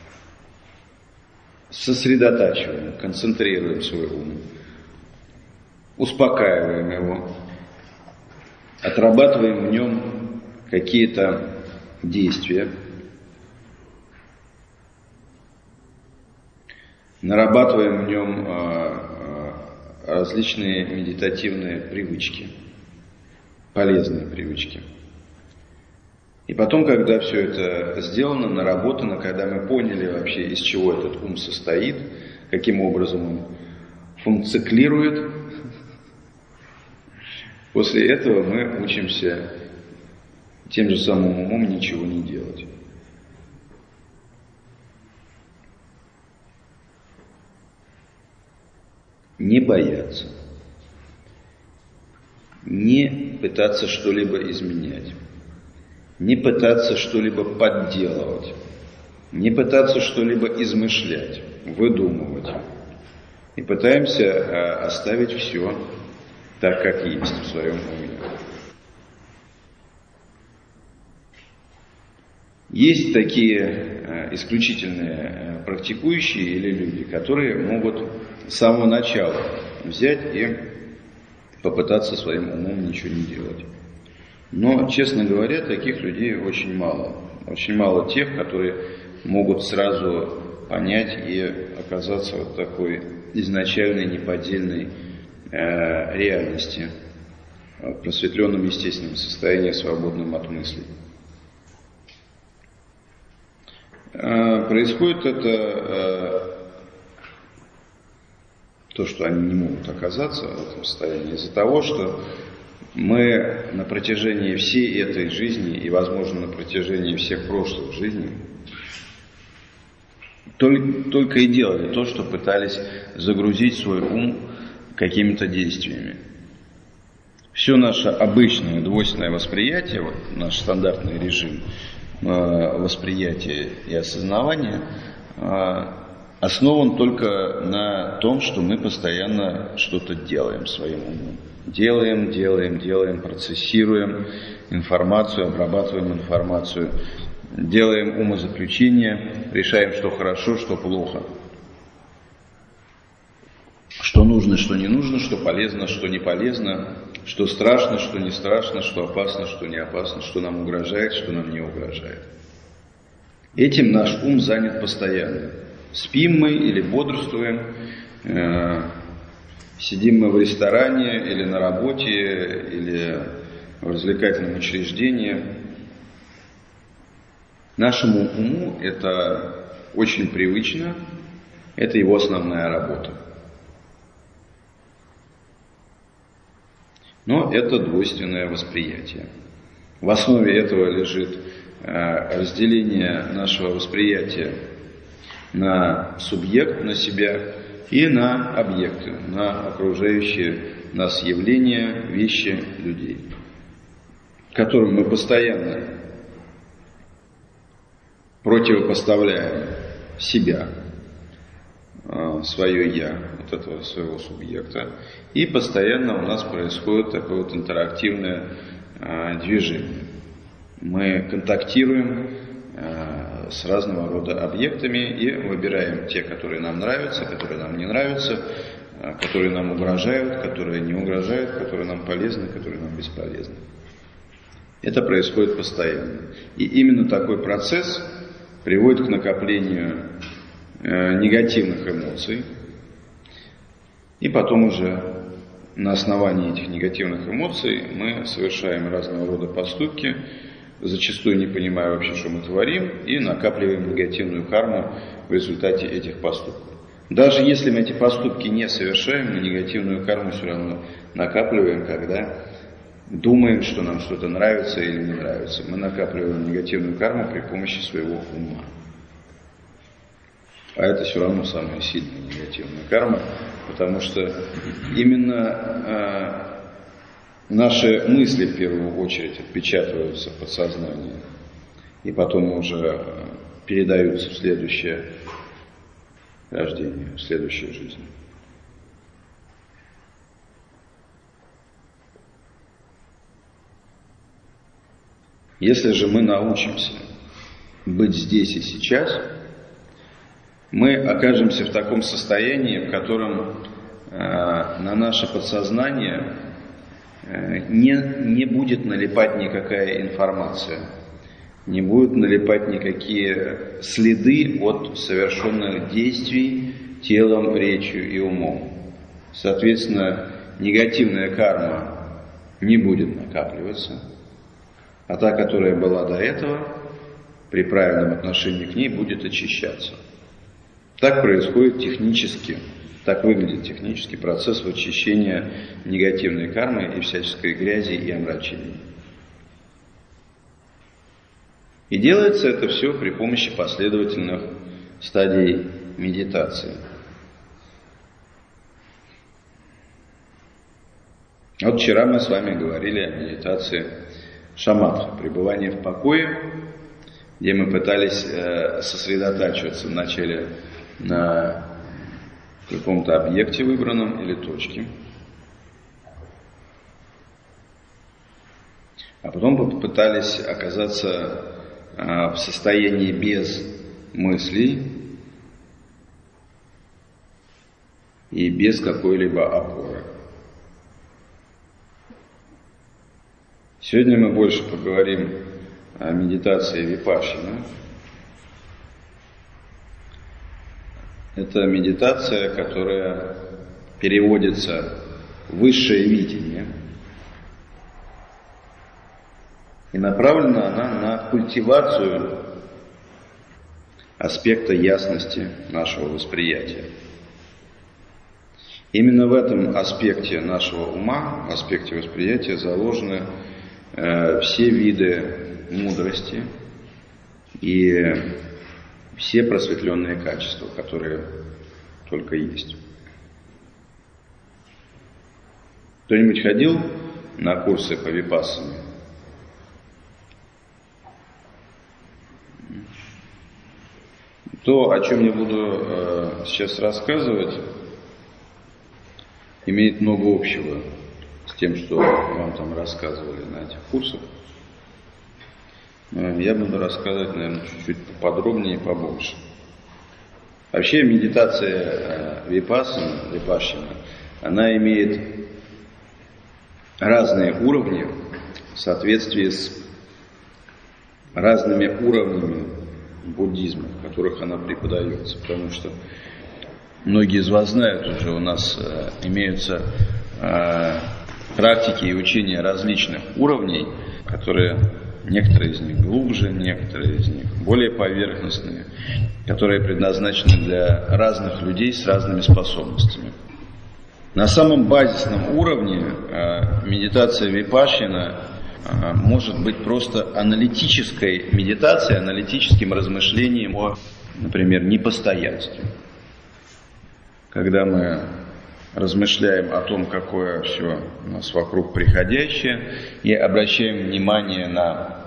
[SPEAKER 1] сосредотачиваем, концентрируем свой ум, успокаиваем его, отрабатываем в нем какие-то действия, нарабатываем в нем различные медитативные привычки, полезные привычки. И потом, когда все это сделано, наработано, когда мы поняли вообще, из чего этот ум состоит, каким образом он функционирует, после этого мы учимся тем же самым умом ничего не делать. Не бояться, не пытаться что-либо изменять, не пытаться что-либо подделывать, не пытаться что-либо измышлять, выдумывать. И пытаемся оставить все так, как есть в своем уме. Есть такие исключительные практикующие или люди, которые могут с самого начала взять и попытаться своим умом ничего не делать. Но, честно говоря, таких людей очень мало. Очень мало тех, которые могут сразу понять и оказаться в такой изначальной, неподдельной реальности, в просветленном естественном состоянии, свободном от мыслей. Происходит это, то, что они не могут оказаться в этом состоянии, из-за того, что мы на протяжении всей этой жизни и, возможно, на протяжении всех прошлых жизней только и делали то, что пытались загрузить свой ум какими-то действиями. Все наше обычное двойственное восприятие, вот наш стандартный режим восприятия и осознавания, основан только на том, что мы постоянно что-то делаем своим умом. Делаем, процессируем информацию, обрабатываем информацию, делаем умозаключения, решаем, что хорошо, что плохо, что нужно, что не нужно, что полезно, что не полезно, что страшно, что не страшно, что опасно, что не опасно, что нам угрожает, что нам не угрожает. Этим наш ум занят постоянно. Спим мы или бодрствуем, сидим мы в ресторане или на работе, или в развлекательном учреждении. Нашему уму это очень привычно, это его основная работа. Но это двойственное восприятие. В основе этого лежит разделение нашего восприятия на субъект, на себя, и на объекты, на окружающие нас явления, вещи, людей, которым мы постоянно противопоставляем себя, свое «я», вот этого своего субъекта, и постоянно у нас происходит такое вот интерактивное движение. Мы контактируем с разного рода объектами и выбираем те, которые нам нравятся, которые нам не нравятся, которые нам угрожают, которые не угрожают, которые нам полезны, которые нам бесполезны. Это происходит постоянно. И именно такой процесс приводит к накоплению негативных эмоций. И потом уже на основании этих негативных эмоций мы совершаем разного рода поступки, зачастую не понимая вообще, что мы творим, и накапливаем негативную карму в результате этих поступков. Даже если мы эти поступки не совершаем, мы негативную карму все равно накапливаем, когда думаем, что нам что-то нравится или не нравится. Мы накапливаем негативную карму при помощи своего ума. А это все равно самая сильная негативная карма, потому что именно наши мысли в первую очередь отпечатываются в подсознании и потом уже передаются в следующее рождение, в следующую жизнь. Если же мы научимся быть здесь и сейчас, мы окажемся в таком состоянии, в котором на наше подсознание не будет налипать никакая информация, не будут налипать никакие следы от совершенных действий телом, речью и умом. Соответственно, негативная карма не будет накапливаться, а та, которая была до этого, при правильном отношении к ней будет очищаться. Так происходит технически, так выглядит технический процесс очищения негативной кармы и всяческой грязи и омрачения. И делается это все при помощи последовательных стадий медитации. Вот вчера мы с вами говорили о медитации шаматха, пребывание в покое, где мы пытались сосредотачиваться вначале на каком-то объекте выбранном или точке, а потом попытались оказаться в состоянии без мыслей и без какой-либо опоры. Сегодня мы больше поговорим о медитации випашшана. Это медитация, которая переводится в высшее видение. И направлена она на культивацию аспекта ясности нашего восприятия. Именно в этом аспекте нашего ума, аспекте восприятия, заложены все виды мудрости и все просветленные качества, которые только есть. Кто-нибудь ходил на курсы по випассане? То, о чем я буду сейчас рассказывать, имеет много общего с тем, что вам там рассказывали на этих курсах. Я буду рассказывать, наверное, чуть-чуть поподробнее и побольше. Вообще медитация випашшана, она имеет разные уровни в соответствии с разными уровнями буддизма, в которых она преподается. Потому что многие из вас знают, уже у нас имеются практики и учения различных уровней, которые некоторые из них глубже, некоторые из них более поверхностные, которые предназначены для разных людей с разными способностями. На самом базисном уровне медитация випашшана может быть просто аналитической медитацией, аналитическим размышлением о, например, непостоянстве. Когда мы размышляем о том, какое все у нас вокруг приходящее, и обращаем внимание на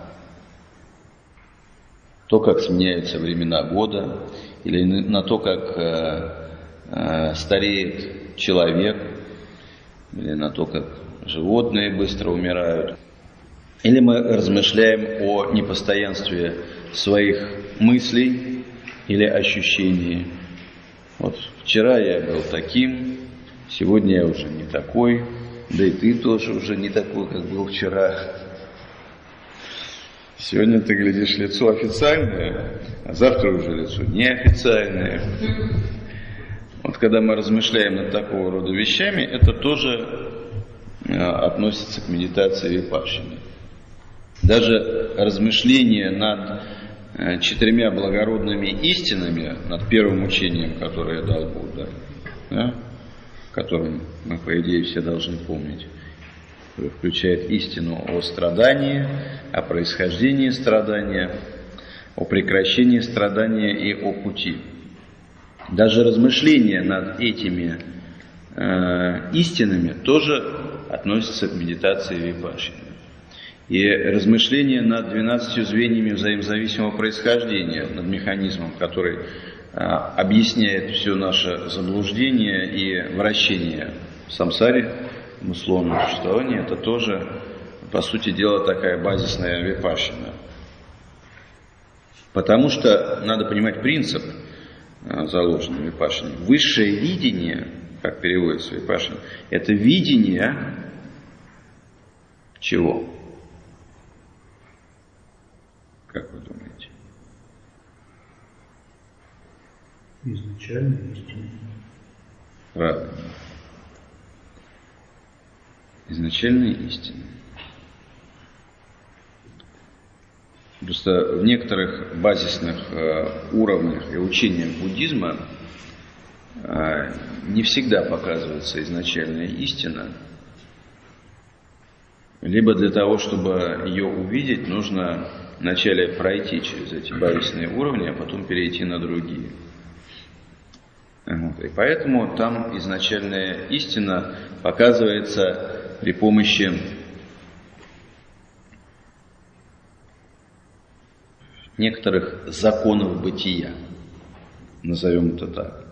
[SPEAKER 1] то, как сменяются времена года, или на то, как стареет человек, или на то, как животные быстро умирают. Или мы размышляем о непостоянстве своих мыслей или ощущений. Вот вчера я был таким, сегодня я уже не такой, да и ты тоже уже не такой, как был вчера. Сегодня ты глядишь лицо официальное, а завтра уже лицо неофициальное. Вот когда мы размышляем над такого рода вещами, это тоже относится к медитации випашшаны. Даже размышление над 4 благородными истинами, над первым учением, которое дал Будда, да, которым мы, по идее, все должны помнить, которое включает истину о страдании, о происхождении страдания, о прекращении страдания и о пути. Даже размышления над этими истинами тоже относятся к медитации випашшаны. И размышления над 12 звеньями взаимозависимого происхождения, над механизмом, который объясняет все наше заблуждение и вращение в самсаре, в условном существовании, это тоже, по сути дела, такая базисная випашшана. Потому что надо понимать принцип, заложенный в випашшане. Высшее видение, как переводится випашшана, это видение чего? Как вы думаете?
[SPEAKER 2] Изначальная истина.
[SPEAKER 1] Правильно. Изначальная истина. Просто в некоторых базисных уровнях и учениях буддизма не всегда показывается изначальная истина. Либо для того, чтобы ее увидеть, нужно вначале пройти через эти базисные уровни, а потом перейти на другие. Вот. И поэтому там изначальная истина показывается при помощи некоторых законов бытия, назовем это так.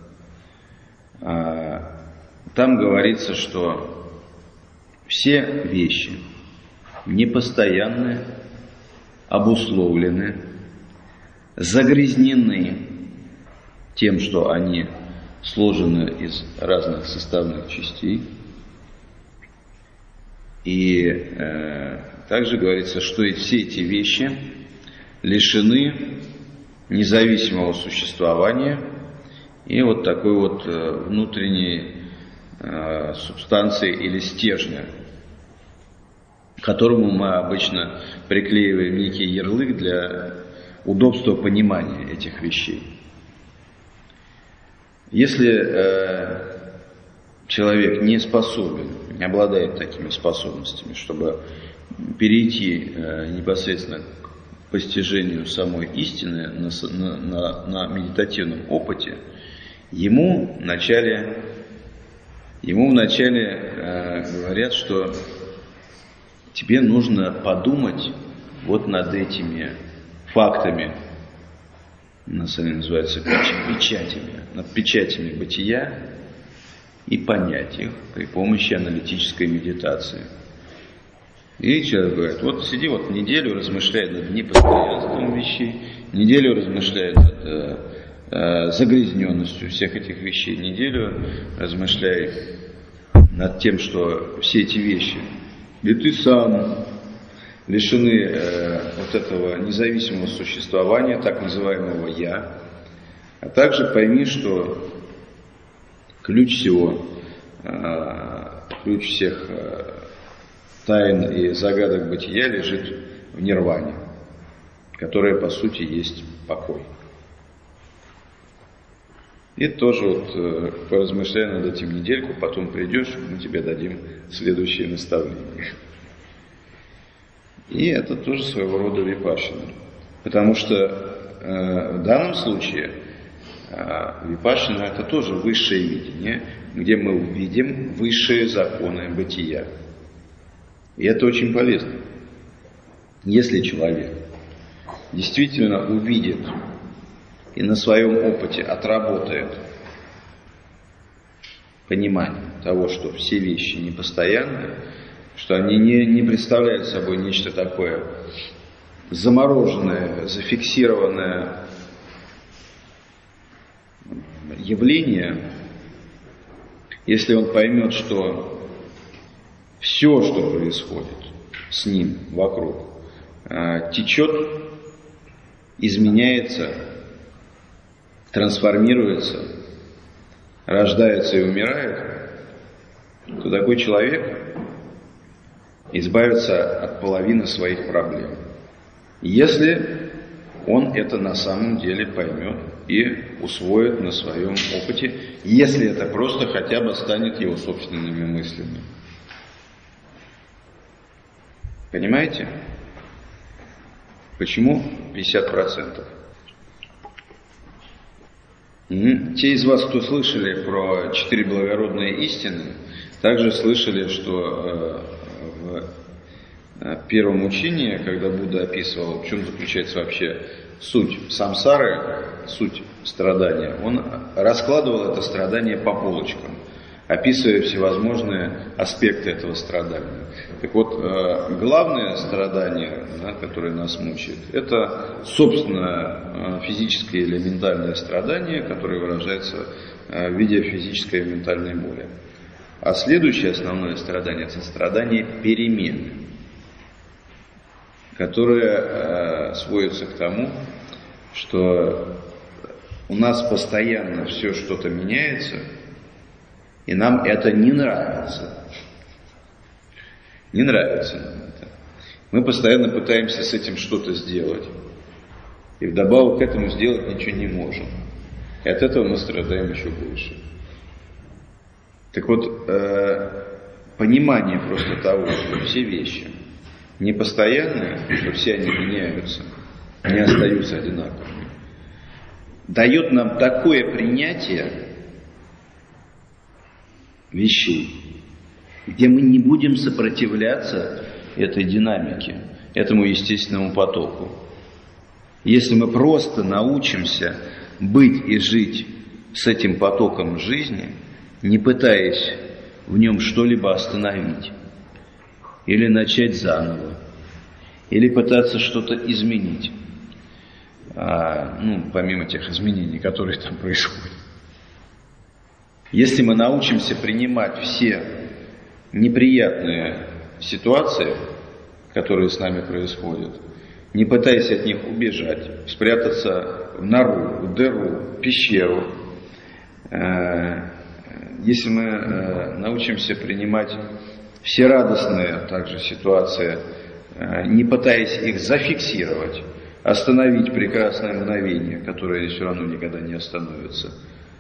[SPEAKER 1] Там говорится, что все вещи непостоянны, обусловлены, загрязнены тем, что они сложены из разных составных частей, И также говорится, что и все эти вещи лишены независимого существования и вот такой вот внутренней субстанции или стержня, к которому мы обычно приклеиваем некий ярлык для удобства понимания этих вещей. Если человек не способен, не обладает такими способностями, чтобы перейти непосредственно к постижению самой истины на медитативном опыте, ему вначале говорят, что тебе нужно подумать вот над этими фактами, у нас они называются печатями, над печатями бытия, и понять их при помощи аналитической медитации. И человек говорит, вот сиди вот неделю, размышляй над непостоянством вещей, неделю размышляй над загрязненностью всех этих вещей, неделю размышляй над тем, что все эти вещи, и ты сам лишены вот этого независимого существования, так называемого «я», а также пойми, что ключ всех тайн и загадок бытия лежит в нирване, которая по сути есть покой. И тоже вот поразмышляй над этим недельку, потом придешь, мы тебе дадим следующие наставления. И это тоже своего рода випашана. Потому что в данном случае випашана это тоже высшее видение, где мы увидим высшие законы бытия. И это очень полезно. Если человек действительно увидит и на своем опыте отработает понимание того, что все вещи непостоянны, что они не представляют собой нечто такое замороженное, зафиксированное явление, если он поймет, что все, что происходит с ним вокруг, течет, изменяется, трансформируется, рождается и умирает, то такой человек избавится от половины своих проблем. Если он это на самом деле поймет и усвоит на своем опыте, если это просто хотя бы станет его собственными мыслями. Понимаете? Почему 50%? Те из вас, кто слышали про 4 благородные истины, также слышали, что в первом учении, когда Будда описывал, в чем заключается вообще суть самсары, суть страдания, он раскладывал это страдание по полочкам, описывая всевозможные аспекты этого страдания. Так вот, главное страдание, которое нас мучает, это, собственно, физическое или ментальное страдание, которое выражается в виде физической и ментальной боли. А следующее основное страдание – это страдание перемен, которое сводится к тому, что у нас постоянно все что-то меняется, и нам это не нравится. Не нравится нам это. Мы постоянно пытаемся с этим что-то сделать. И вдобавок к этому сделать ничего не можем. И от этого мы страдаем еще больше. Так вот, понимание просто того, что все вещи непостоянные, что все они меняются, не остаются одинаковыми, дает нам такое принятие вещей, где мы не будем сопротивляться этой динамике, этому естественному потоку. Если мы просто научимся быть и жить с этим потоком жизни, не пытаясь в нем что-либо остановить, или начать заново, или пытаться что-то изменить, помимо тех изменений, которые там происходят. Если мы научимся принимать все неприятные ситуации, которые с нами происходят, не пытаясь от них убежать, спрятаться в нору, в дыру, в пещеру. Если мы научимся принимать все радостные также ситуации, не пытаясь их зафиксировать, остановить прекрасное мгновение, которое все равно никогда не остановится,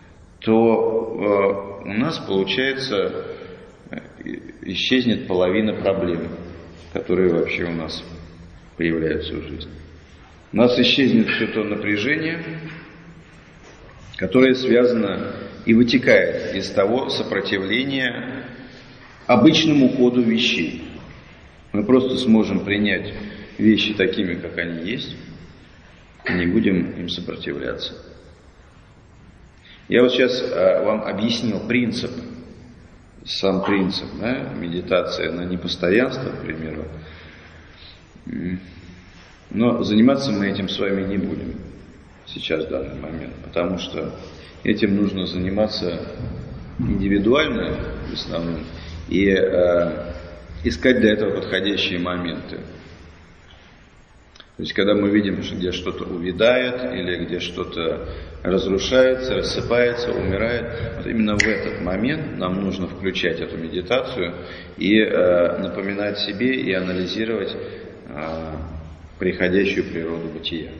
[SPEAKER 1] то у нас, получается, исчезнет половина проблем, которые вообще у нас появляются в жизни. У нас исчезнет все то напряжение, которое связано и вытекает из того сопротивления обычному ходу вещей. Мы просто сможем принять вещи такими, как они есть, и не будем им сопротивляться. Я вот сейчас вам объяснил принцип, сам принцип, медитации на непостоянство, к примеру. Но заниматься мы этим с вами не будем сейчас, в данный момент, потому что этим нужно заниматься индивидуально, в основном, и искать для этого подходящие моменты. То есть, когда мы видим, что где что-то увядает, или где что-то разрушается, рассыпается, умирает, вот именно в этот момент нам нужно включать эту медитацию и напоминать себе и анализировать приходящую природу бытия.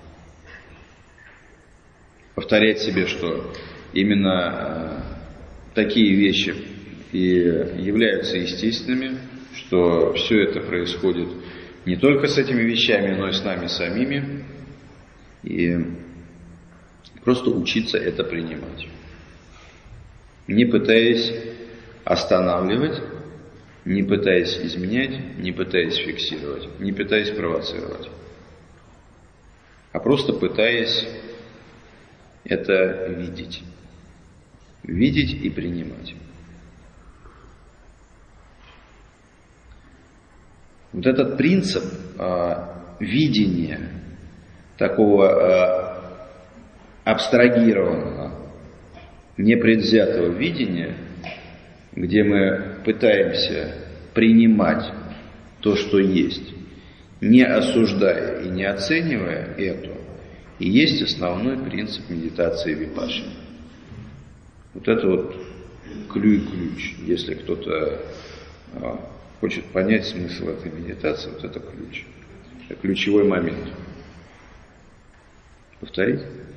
[SPEAKER 1] Повторять себе, что именно такие вещи и являются естественными, что все это происходит не только с этими вещами, но и с нами самими, и просто учиться это принимать, не пытаясь останавливать, не пытаясь изменять, не пытаясь фиксировать, не пытаясь провоцировать, а просто пытаясь это видеть и принимать. Вот этот принцип видения, такого абстрагированного, непредвзятого видения, где мы пытаемся принимать то, что есть, не осуждая и не оценивая это, и есть основной принцип медитации випашшаны. Вот это вот ключ, если кто-то хочет понять смысл этой медитации, вот это ключ. Это ключевой момент. Повторить?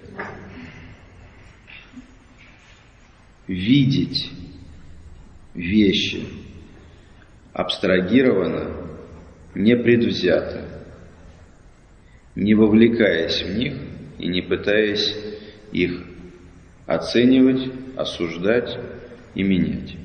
[SPEAKER 1] Видеть вещи абстрагированно, непредвзято, не вовлекаясь в них и не пытаясь их оценивать, осуждать и менять.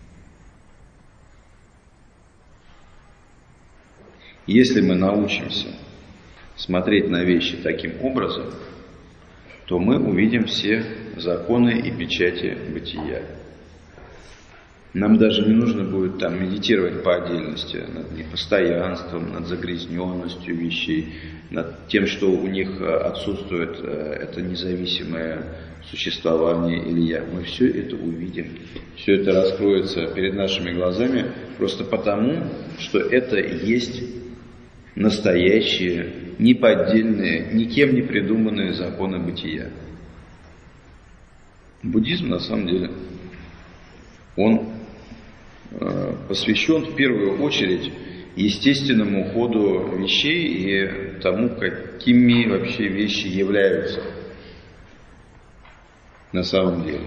[SPEAKER 1] Если мы научимся смотреть на вещи таким образом, то мы увидим все законы и печати бытия. Нам даже не нужно будет там медитировать по отдельности над непостоянством, над загрязненностью вещей, над тем, что у них отсутствует это независимое существование или я. Мы все это увидим, все это раскроется перед нашими глазами просто потому, что это есть настоящие, неподдельные, никем не придуманные законы бытия. Буддизм, на самом деле, он посвящен в первую очередь естественному ходу вещей и тому, какими вообще вещи являются на самом деле.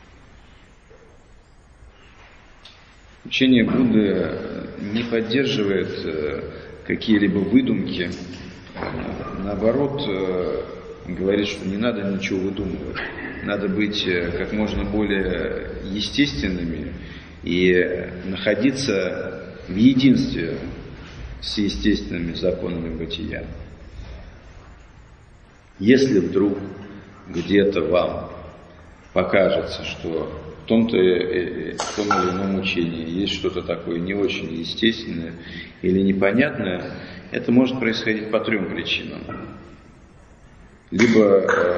[SPEAKER 1] Учение Будды не поддерживает какие-либо выдумки, наоборот, говорит, что не надо ничего выдумывать, надо быть как можно более естественными и находиться в единстве с естественными законами бытия. Если вдруг где-то вам покажется, что в том или ином учении есть что-то такое не очень естественное или непонятное, это может происходить по трем причинам.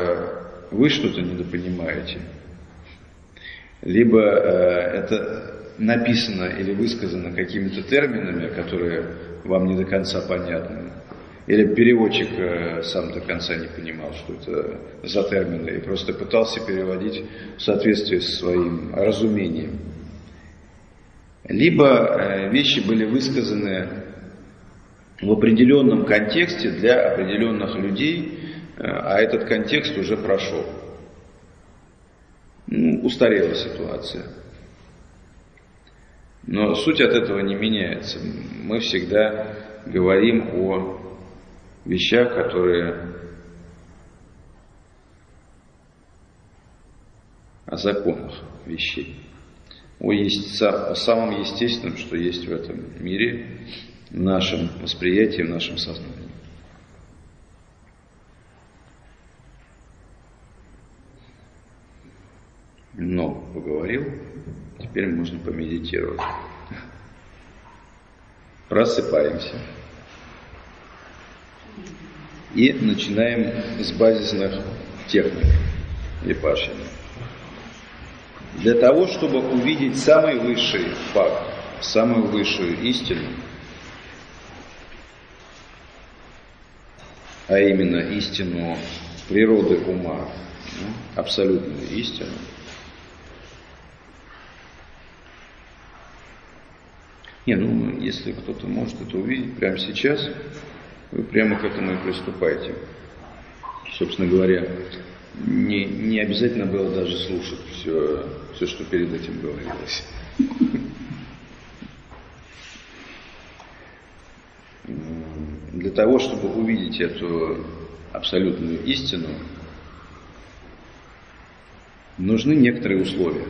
[SPEAKER 1] Либо вы что-то недопонимаете, либо это написано или высказано какими-то терминами, которые вам не до конца понятны, или переводчик сам до конца не понимал, что это за термины, и просто пытался переводить в соответствии со своим разумением. Либо вещи были высказаны в определенном контексте для определенных людей, а этот контекст уже прошел. Устарела ситуация. Но суть от этого не меняется. Мы всегда говорим о вещах, которые о законах вещей, о самом естественном, что есть в этом мире, в нашем восприятии, в нашем сознании. Много поговорил, теперь можно помедитировать. Просыпаемся. И начинаем с базисных техник випашшаны. Для того, чтобы увидеть самый высший факт, самую высшую истину, а именно истину природы ума, абсолютную истину, если кто-то может это увидеть прямо сейчас, вы прямо к этому и приступаете. Собственно говоря, не обязательно было даже слушать все, что перед этим говорилось. Для того, чтобы увидеть эту абсолютную истину, нужны некоторые условия.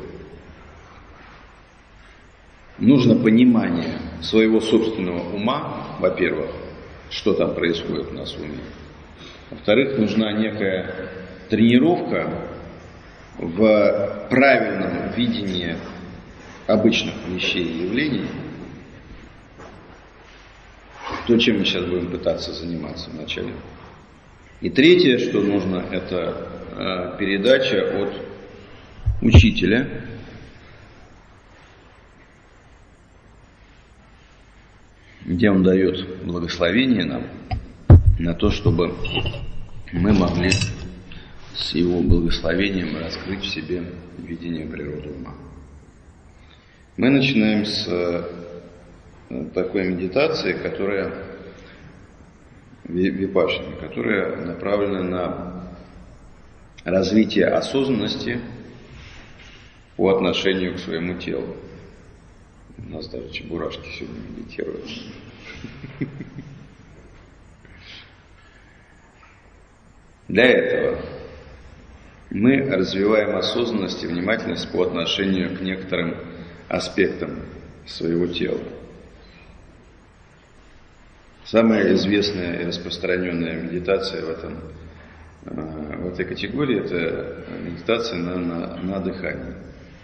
[SPEAKER 1] Нужно понимание своего собственного ума, во-первых, что там происходит у нас в уме. Во-вторых, нужна некая тренировка в правильном видении обычных вещей и явлений. То, чем мы сейчас будем пытаться заниматься вначале. И третье, что нужно, это передача от учителя, где он дает благословение нам на то, чтобы мы могли с его благословением раскрыть в себе видение природы ума. Мы начинаем с такой медитации, которая випашшана, которая направлена на развитие осознанности по отношению к своему телу. У нас даже чебурашки сегодня медитируют. Для этого мы развиваем осознанность и внимательность по отношению к некоторым аспектам своего тела. Самая известная и распространенная медитация в этой категории – это медитация на дыхании.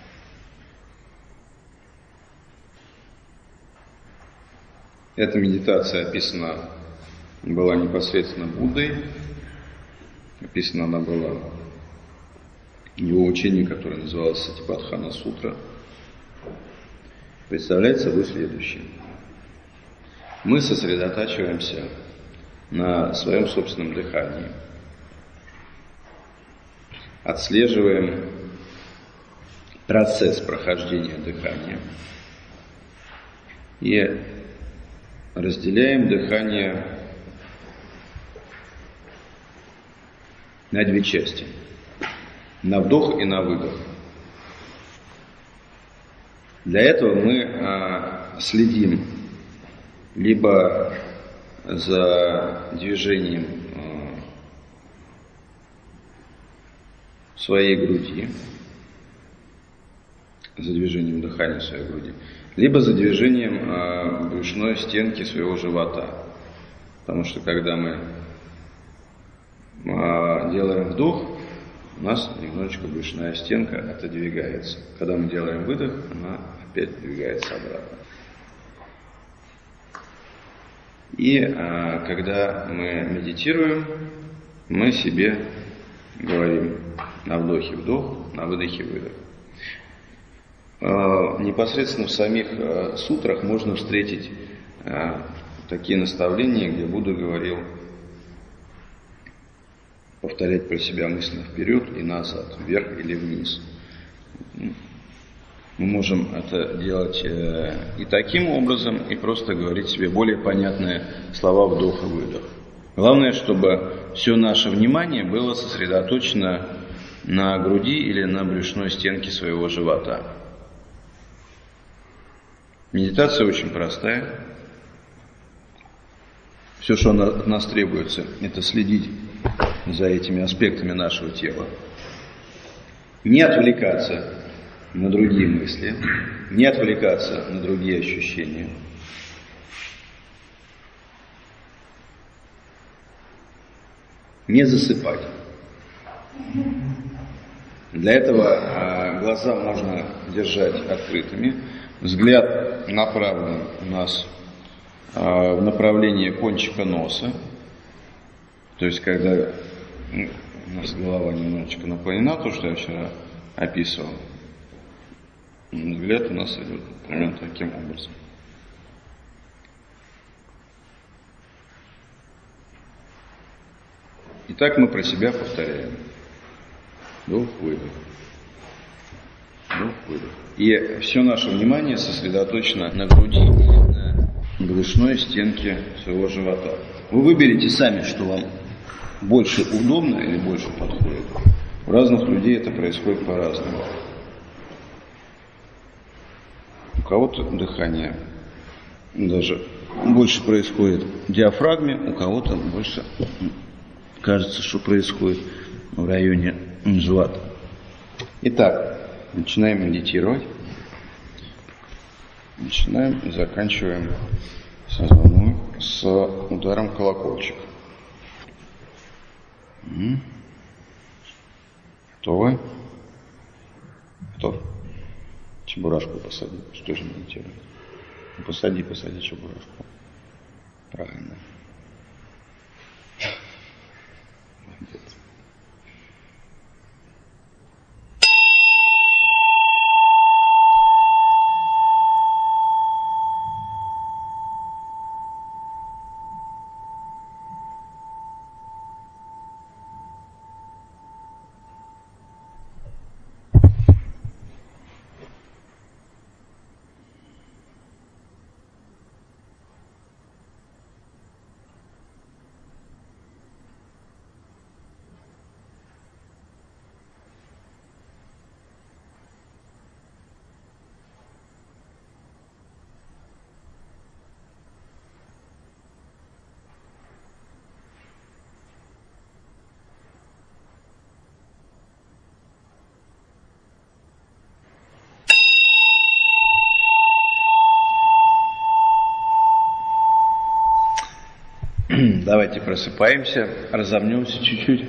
[SPEAKER 1] Эта медитация описана была непосредственно Буддой, описана она была в его учении, которое называлось Сатипатхана Сутра. Представляет собой следующее. Мы сосредотачиваемся на своем собственном дыхании, отслеживаем процесс прохождения дыхания и разделяем дыхание на две части. На вдох и на выдох. Для этого мы следим либо за движением своей груди, за движением дыхания своей груди, либо за движением брюшной стенки своего живота. Потому что когда мы делаем вдох, у нас немножечко брюшная стенка отодвигается. Когда мы делаем выдох, она опять двигается обратно. И когда мы медитируем, мы себе говорим на вдохе вдох, на выдохе выдох. Непосредственно в самих сутрах можно встретить такие наставления, где Будда говорил повторять про себя мысленно вперед и назад, вверх или вниз. Мы можем это делать и таким образом, и просто говорить себе более понятные слова вдох и выдох. Главное, чтобы все наше внимание было сосредоточено на груди или на брюшной стенке своего живота. Медитация очень простая. Все, что от нас требуется, это следить за этими аспектами нашего тела. Не отвлекаться на другие мысли, не отвлекаться на другие ощущения. Не засыпать. Для этого глаза можно держать открытыми. Взгляд направлен у нас в направлении кончика носа. То есть, когда у нас голова немножечко наклонена, то, что я вчера описывал, взгляд у нас идет примерно таким образом. Итак, мы про себя повторяем. Вдох, выдох. Вдох, выдох. И все наше внимание сосредоточено на груди, на брюшной стенке своего живота. Вы выберите сами, что вам больше удобно или больше подходит. У разных людей это происходит по-разному. У кого-то дыхание даже больше происходит в диафрагме, у кого-то больше кажется, что происходит в районе живота. Итак, начинаем медитировать. Начинаем и заканчиваем с ударом колокольчика. Готовы? Готов? Чебурашку посади. Что же медитировать? Посади чебурашку. Правильно. Молодец. Давайте просыпаемся, разомнемся чуть-чуть.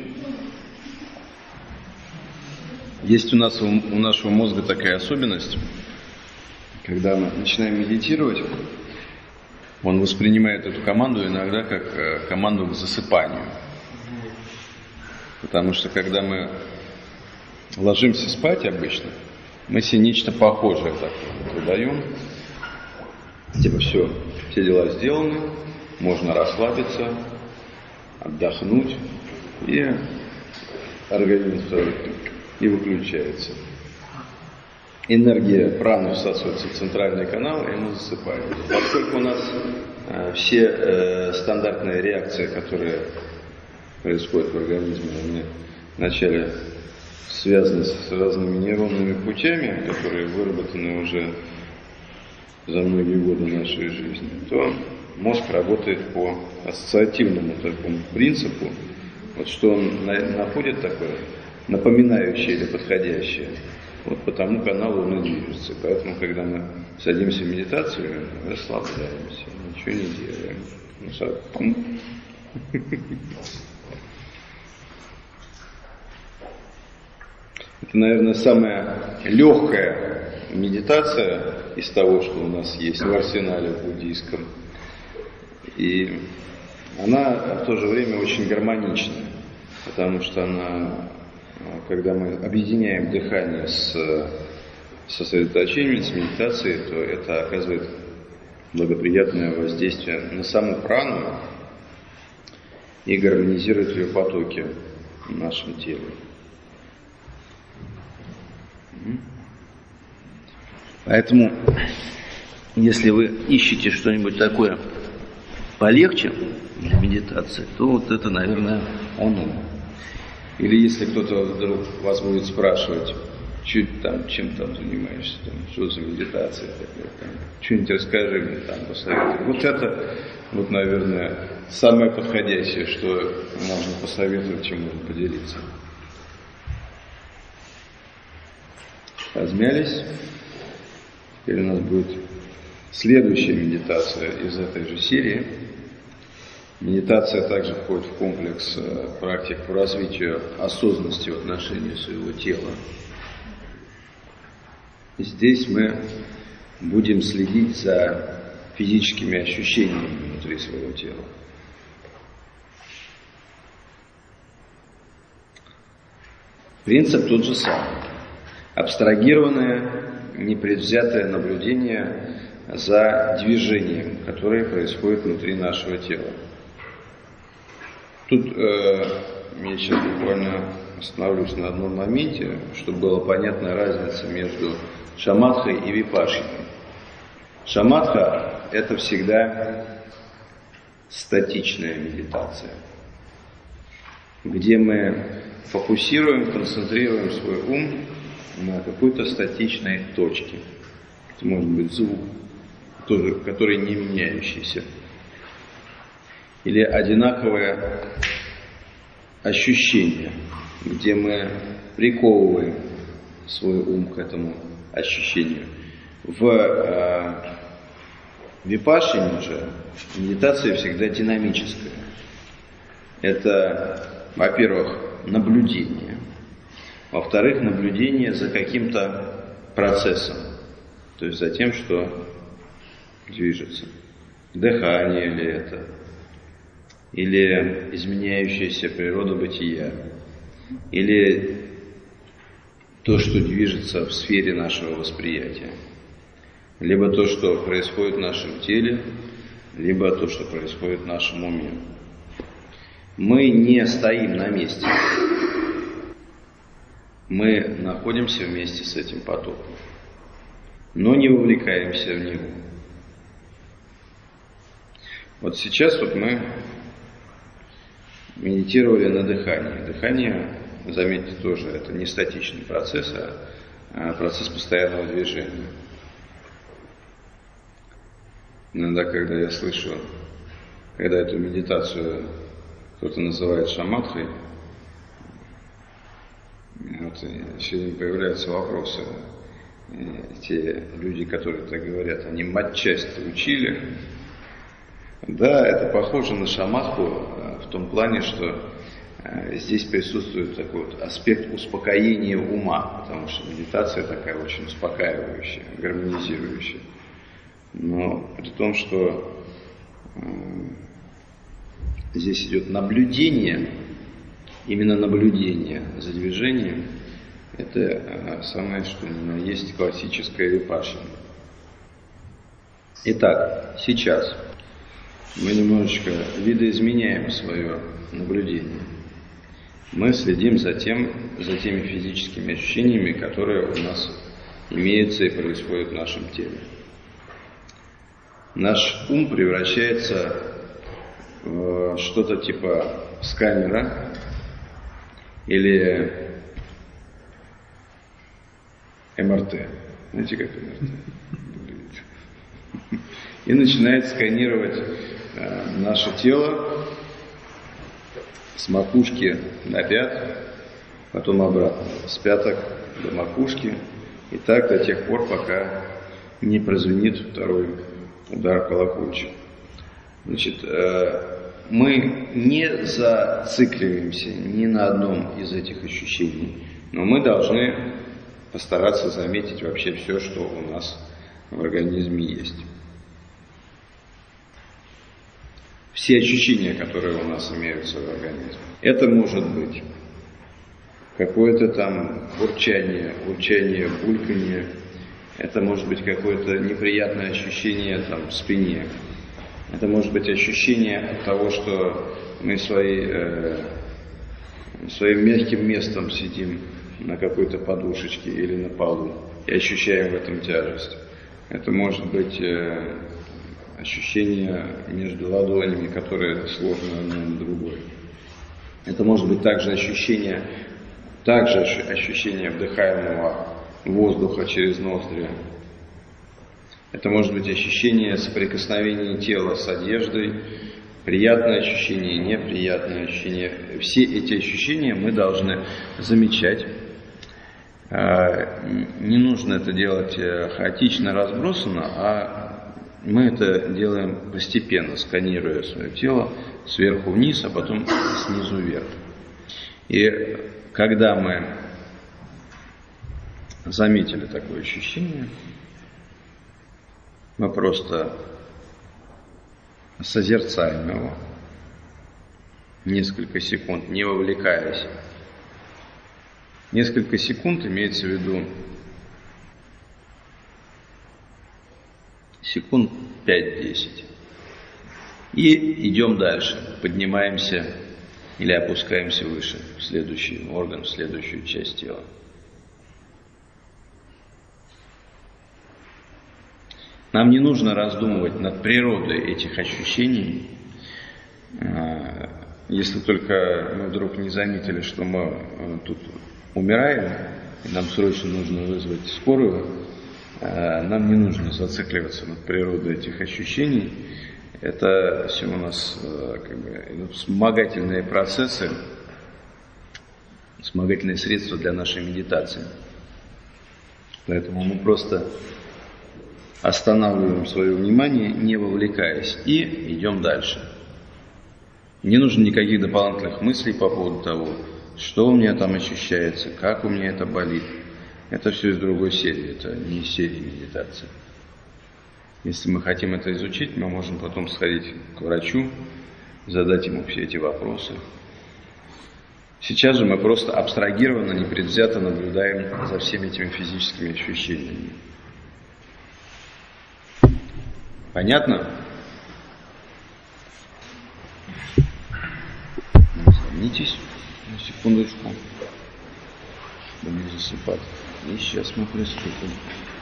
[SPEAKER 1] Есть у нашего мозга такая особенность, когда мы начинаем медитировать, он воспринимает эту команду иногда как команду к засыпанию. Потому что когда мы ложимся спать обычно, мы себе нечто похожее такое выдаем. Типа все дела сделаны, можно расслабиться, отдохнуть, и организм и выключается. Энергия праны всасывается в центральный канал, и мы засыпаем. Поскольку у нас все стандартные реакции, которые происходят в организме, они вначале связаны с разными нейронными путями, которые выработаны уже за многие годы нашей жизни, то мозг работает по ассоциативному такому принципу, вот что он находит такое напоминающее или подходящее, вот по тому каналу он и движется. Поэтому, когда мы садимся в медитацию, расслабляемся, ничего не делаем. Это, наверное, самая легкая медитация из того, что у нас есть в арсенале буддийском. И она в то же время очень гармоничная, потому что она, когда мы объединяем дыхание с сосредоточением, с медитацией, то это оказывает благоприятное воздействие на саму прану и гармонизирует ее потоки в нашем теле. Поэтому, если вы ищете что-нибудь такое полегче для медитации, то вот это, наверное, оно. Или если кто-то вдруг вас будет спрашивать, чем там занимаешься, что за медитация такая, что-нибудь расскажи мне, посоветуй. Вот это, наверное, самое подходящее, что можно посоветовать, чем можно поделиться. Размялись. Теперь у нас будет следующая медитация из этой же серии. Медитация также входит в комплекс практик по развитию осознанности в отношении своего тела. Здесь мы будем следить за физическими ощущениями внутри своего тела. Принцип тот же самый. Абстрагированное, непредвзятое наблюдение за движением, которое происходит внутри нашего тела. Тут я сейчас буквально остановлюсь на одном моменте, чтобы была понятна разница между шаматхой и випашшаной. Шаматха – это всегда статичная медитация, где мы фокусируем, концентрируем свой ум на какой-то статичной точке. Это может быть звук, тоже, который не меняющийся. Или одинаковое ощущение, где мы приковываем свой ум к этому ощущению. В випашшане же медитация всегда динамическая. Это, во-первых, наблюдение. Во-вторых, наблюдение за каким-то процессом. То есть за тем, что движется. Дыхание ли это? Или изменяющаяся природа бытия? Или то, что движется в сфере нашего восприятия? Либо то, что происходит в нашем теле, либо то, что происходит в нашем уме. Мы не стоим на месте. Мы находимся вместе с этим потоком, но не вовлекаемся в него. Вот сейчас мы медитировали на дыхании. Дыхание, заметьте, тоже это не статичный процесс, а процесс постоянного движения. Иногда, когда я слышу, когда эту медитацию кто-то называет шаматхой, сегодня появляются вопросы. Те люди, которые так говорят, они матчасть учили. Да, это похоже на шаматху в том плане, что здесь присутствует такой аспект успокоения ума, потому что медитация такая очень успокаивающая, гармонизирующая. Но при том, что здесь идет наблюдение, именно наблюдение за движением, это самое, что ни на есть классическая випашшана. Итак, сейчас мы немножечко видоизменяем свое наблюдение. Мы следим за теми физическими ощущениями, которые у нас имеются и происходят в нашем теле. Наш ум превращается в что-то типа сканера или МРТ. Знаете, как МРТ выглядит? И начинает сканировать наше тело с макушки до пят, потом обратно, с пяток до макушки, и так до тех пор, пока не прозвенит второй удар колокольчика. Значит, мы не зацикливаемся ни на одном из этих ощущений, но мы должны постараться заметить вообще все, что у нас в организме есть. Все ощущения, которые у нас имеются в организме. Это может быть какое-то там урчание, бульканье, Это может быть какое-то неприятное ощущение там, в спине. Это может быть ощущение от того, что мы своим мягким местом сидим на какой-то подушечке или на полу и ощущаем в этом тяжесть. Это может быть ощущение между ладонями, которое сложно одно на другое. Это может быть также ощущение вдыхаемого воздуха через ноздри. Это может быть ощущение соприкосновения тела с одеждой, приятное ощущение, неприятное ощущение. Все эти ощущения мы должны замечать. Не нужно это делать хаотично, разбросанно, а мы это делаем постепенно, сканируя свое тело сверху вниз, а потом снизу вверх. И когда мы заметили такое ощущение, мы просто созерцаем его несколько секунд, не вовлекаясь. Несколько секунд имеется в виду секунд 5-10. И идем дальше, поднимаемся или опускаемся выше, в следующий орган, в следующую часть тела. Нам не нужно раздумывать над природой этих ощущений, если только мы вдруг не заметили, что мы тут умираем, и нам срочно нужно вызвать скорую, нам не нужно зацикливаться над природой этих ощущений. Это все у нас идут вспомогательные процессы, вспомогательные средства для нашей медитации. Поэтому мы просто останавливаем свое внимание, не вовлекаясь, и идем дальше. Не нужно никаких дополнительных мыслей по поводу того, что у меня там ощущается, как у меня это болит. Это все из другой серии, это не из серии медитации. Если мы хотим это изучить, мы можем потом сходить к врачу, задать ему все эти вопросы. Сейчас же мы просто абстрагированно, непредвзято наблюдаем за всеми этими физическими ощущениями. Понятно? Согнитесь на секундочку, чтобы не засыпать. И сейчас мы приступим.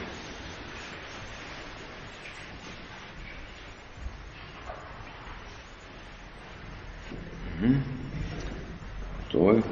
[SPEAKER 1] Готовы?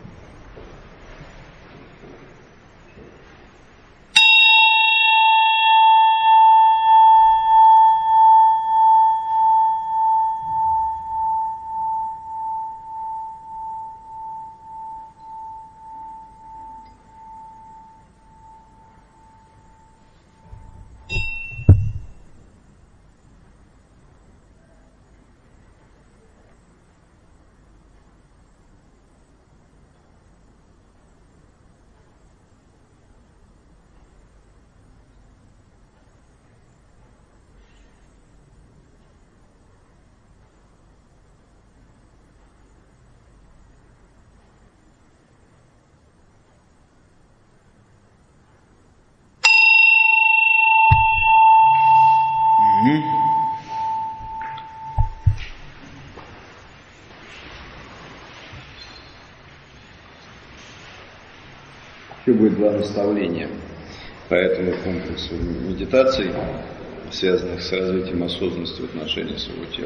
[SPEAKER 1] Еще будет два наставления по этому комплексу медитаций, связанных с развитием осознанности в отношении своего тела.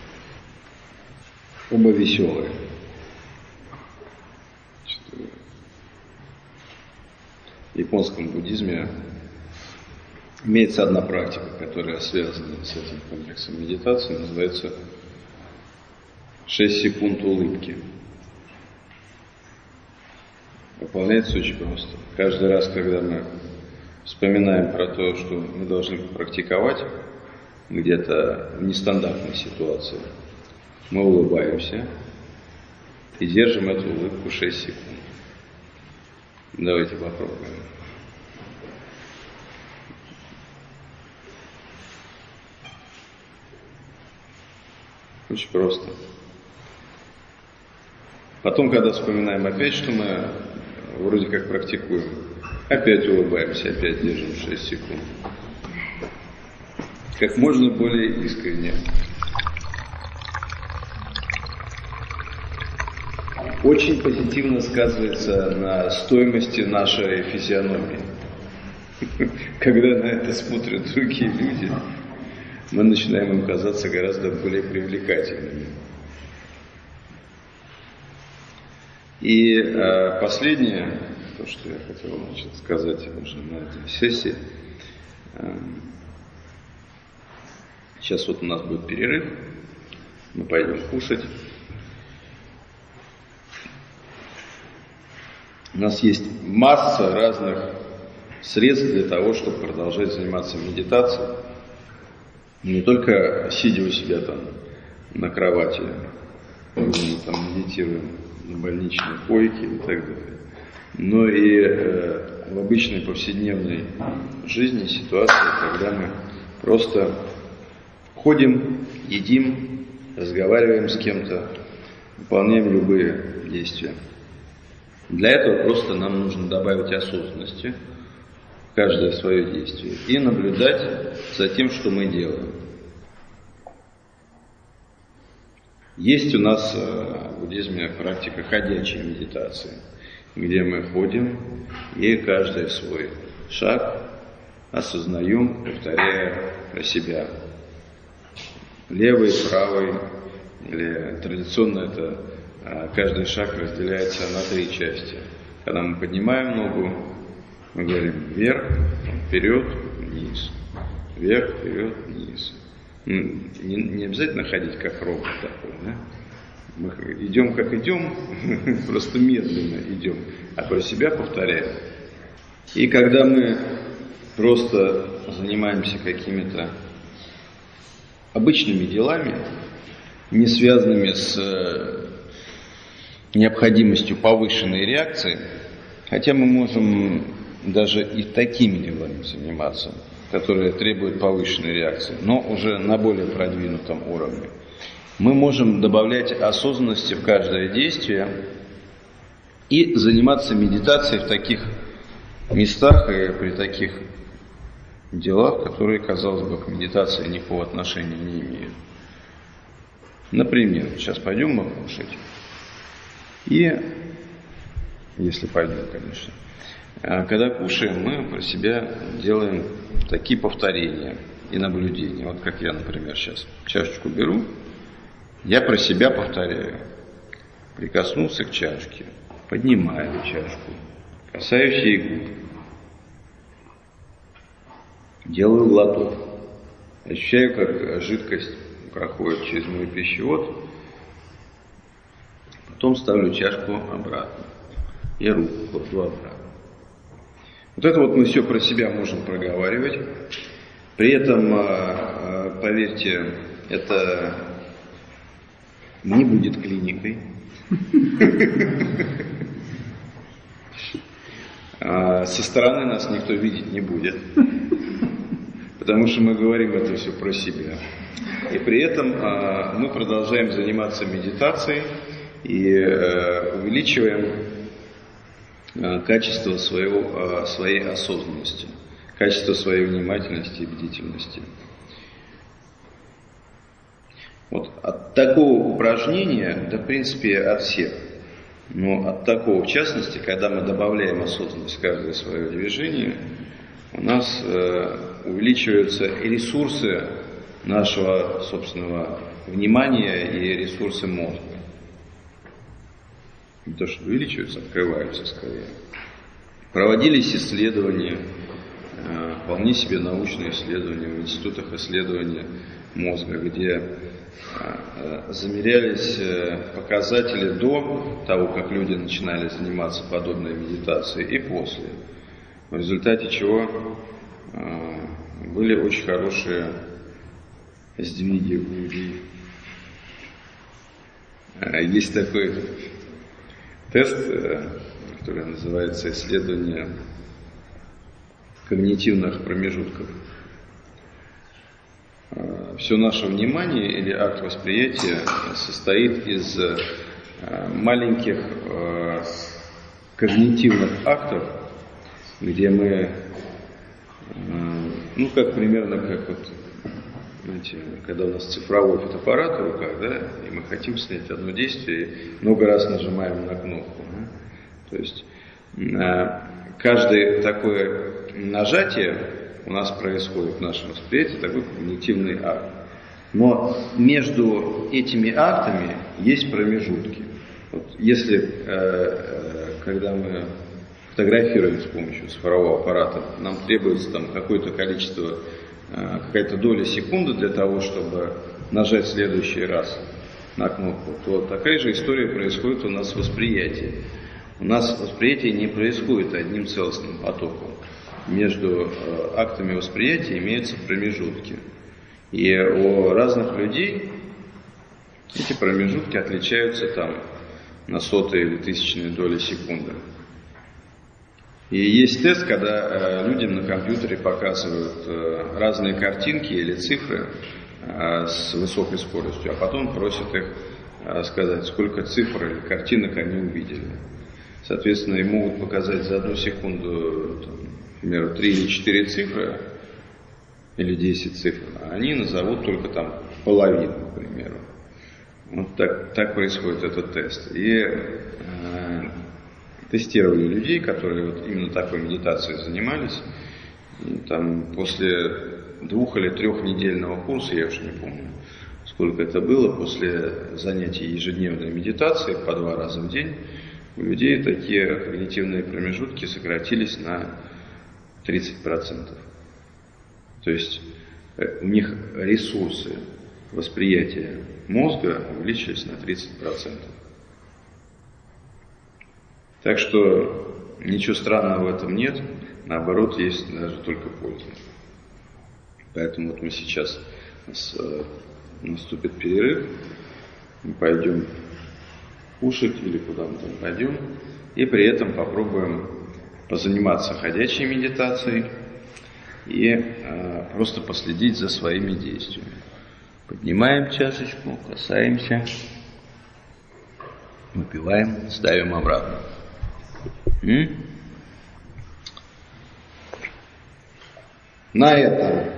[SPEAKER 1] Оба веселые. В японском буддизме имеется одна практика, которая связана с этим комплексом медитации, называется 6 секунд улыбки. Выполняется очень просто. Каждый раз, когда мы вспоминаем про то, что мы должны практиковать где-то в нестандартной ситуации, мы улыбаемся и держим эту улыбку 6 секунд. Давайте попробуем. Очень просто. Потом, когда вспоминаем опять, что мы вроде как практикуем, Опять улыбаемся, опять держим 6 секунд. Как можно более искренне. Очень позитивно сказывается на стоимости нашей физиономии. Когда на это смотрят другие люди, мы начинаем им казаться гораздо более привлекательными. И последнее, то, что я хотел сказать уже на этой сессии. Сейчас вот у нас будет перерыв, мы пойдем кушать. У нас есть масса разных средств для того, чтобы продолжать заниматься медитацией. Не только сидя у себя там на кровати, мы там медитируем на больничной койке и так далее, но и в обычной повседневной жизни ситуации, когда мы просто ходим, едим, разговариваем с кем-то, выполняем любые действия. Для этого просто нам нужно добавить осознанности в каждое свое действие и наблюдать за тем, что мы делаем. Есть у нас в буддизме практика ходячей медитации, где мы ходим и каждый свой шаг осознаем, повторяя про себя. Левый, правый, или традиционно это каждый шаг разделяется на 3 части. Когда мы поднимаем ногу, мы говорим вверх, вперед, вниз. Вверх, вперед, вниз. Не обязательно ходить как робот такой, да? Мы идем как идем, просто медленно идем, а про себя повторяем. И когда мы просто занимаемся какими-то обычными делами, не связанными с необходимостью повышенной реакции, хотя мы можем даже и такими делами заниматься, которые требуют повышенной реакции, но уже на более продвинутом уровне. Мы можем добавлять осознанности в каждое действие и заниматься медитацией в таких местах и при таких делах, которые, казалось бы, к медитации никакого отношения не имеют. Например, сейчас пойдем мы кушать. И, если пойдем, конечно, когда кушаем, мы про себя делаем такие повторения и наблюдения. Вот как я, например, сейчас чашечку беру, я про себя повторяю. Прикоснулся к чашке, поднимаю чашку, касаюсь ей губ, делаю глоток, ощущаю, как жидкость проходит через мой пищевод, потом ставлю чашку обратно и руку кладу обратно. Вот это вот мы все про себя можем проговаривать. При этом, поверьте, это не будет клиникой. Со стороны нас никто видеть не будет, потому что мы говорим это все про себя. И при этом мы продолжаем заниматься медитацией и увеличиваем качество своей осознанности, качество своей внимательности и бдительности. Вот от такого упражнения, да в принципе от всех, но от такого в частности, когда мы добавляем осознанность в каждое свое движение, у нас увеличиваются и ресурсы нашего собственного внимания и ресурсы мозга. Не то, что увеличиваются, открываются скорее. Проводились исследования, вполне себе научные исследования в институтах исследования мозга, где замерялись показатели до того, как люди начинали заниматься подобной медитацией, и после. В результате чего были очень хорошие сдвиги у людей. Есть такой тест, который называется исследование когнитивных промежутков. Все наше внимание или акт восприятия состоит из маленьких когнитивных актов, где мы, как примерно как вот, знаете, когда у нас цифровой фотоаппарат в руках, да, и мы хотим снять одно действие, и много раз нажимаем на кнопку. Да? То есть каждое такое нажатие у нас происходит в нашем восприятии, такой когнитивный акт. Но между этими актами есть промежутки. Вот если, когда мы фотографируем с помощью цифрового аппарата, нам требуется там какое-то количество, какая-то доля секунды для того, чтобы нажать в следующий раз на кнопку, то такая же история происходит у нас в восприятии. У нас восприятие не происходит одним целостным потоком. Между актами восприятия имеются промежутки. И у разных людей эти промежутки отличаются там на сотые или тысячные доли секунды. И есть тест, когда людям на компьютере показывают разные картинки или цифры с высокой скоростью, а потом просят их сказать, сколько цифр или картинок они увидели. Соответственно, им могут показать за 1 секунду, к примеру, 3 или 4 цифры, или 10 цифр, а они назовут только там половину, к примеру. Вот так происходит этот тест. И тестировали людей, которые вот именно такой медитацией занимались. И там после 2 или 3 недельного курса, я уж не помню, сколько это было, после занятий ежедневной медитации по 2 раза в день, у людей такие когнитивные промежутки сократились на 30%. То есть у них ресурсы восприятия мозга увеличились на 30%. Так что ничего странного в этом нет, наоборот, есть даже только польза. Поэтому вот мы сейчас, наступит перерыв, мы пойдем кушать или куда мы там пойдем, и при этом попробуем позаниматься ходячей медитацией и просто последить за своими действиями. Поднимаем чашечку, касаемся, выпиваем, ставим обратно. На этом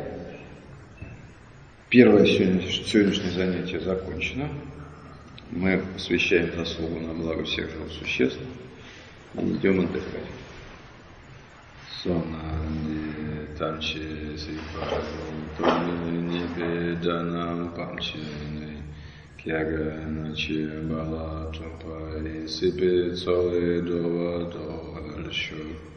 [SPEAKER 1] первое сегодняшнее занятие закончено. Мы посвящаем заслугу на благо всех живых существ и идем отдыхать. Сонанди танчи сипару нибеданам памчини кяга начи бала чопари сипи цоли дова дохаршу.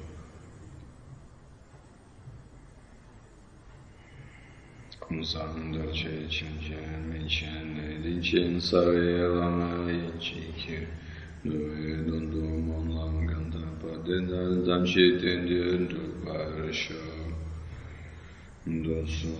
[SPEAKER 1] Кунсан дорче чинчен минчен линчен саве лама ичики дуэ дунду монлам ганда падедан дамчи тенден дупаршу досу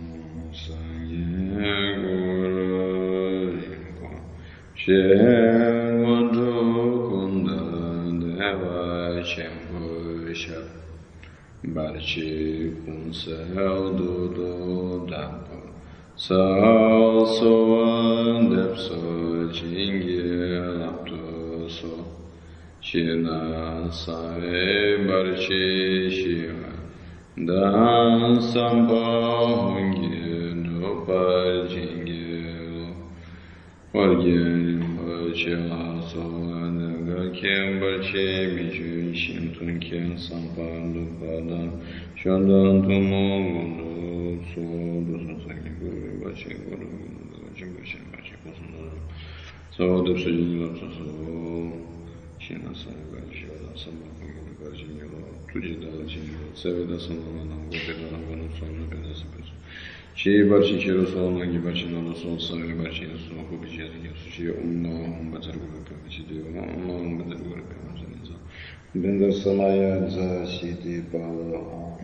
[SPEAKER 1] санье гуру римпо шен ванду кунда дева чемпуша Barchi kunsel do dampo Sal soan depso chingi lapto so China save barchi shiva Dan samba hungi no par chingi Wargyen barchi soan Kem barchi mijun shintun ken sampan dupadan shandan tumo gundu so dosan sangi guru barchi guru barchi barchi barchi kosan so depsa jini lapsa so shina sami barchi vadan samba kungi barchi nilo tuji dala jini seve da sanama nam gote da nam sonu benda sepes Чи барчи чиру солома ги барчи на сол сами барчи на сол ко бичи я суши умно базар го бичи де умно базар го бичи за бендер самая за сиди бала.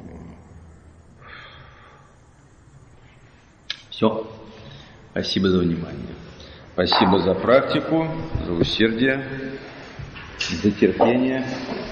[SPEAKER 1] Все. Спасибо за внимание. Спасибо за практику, за усердие, за терпение.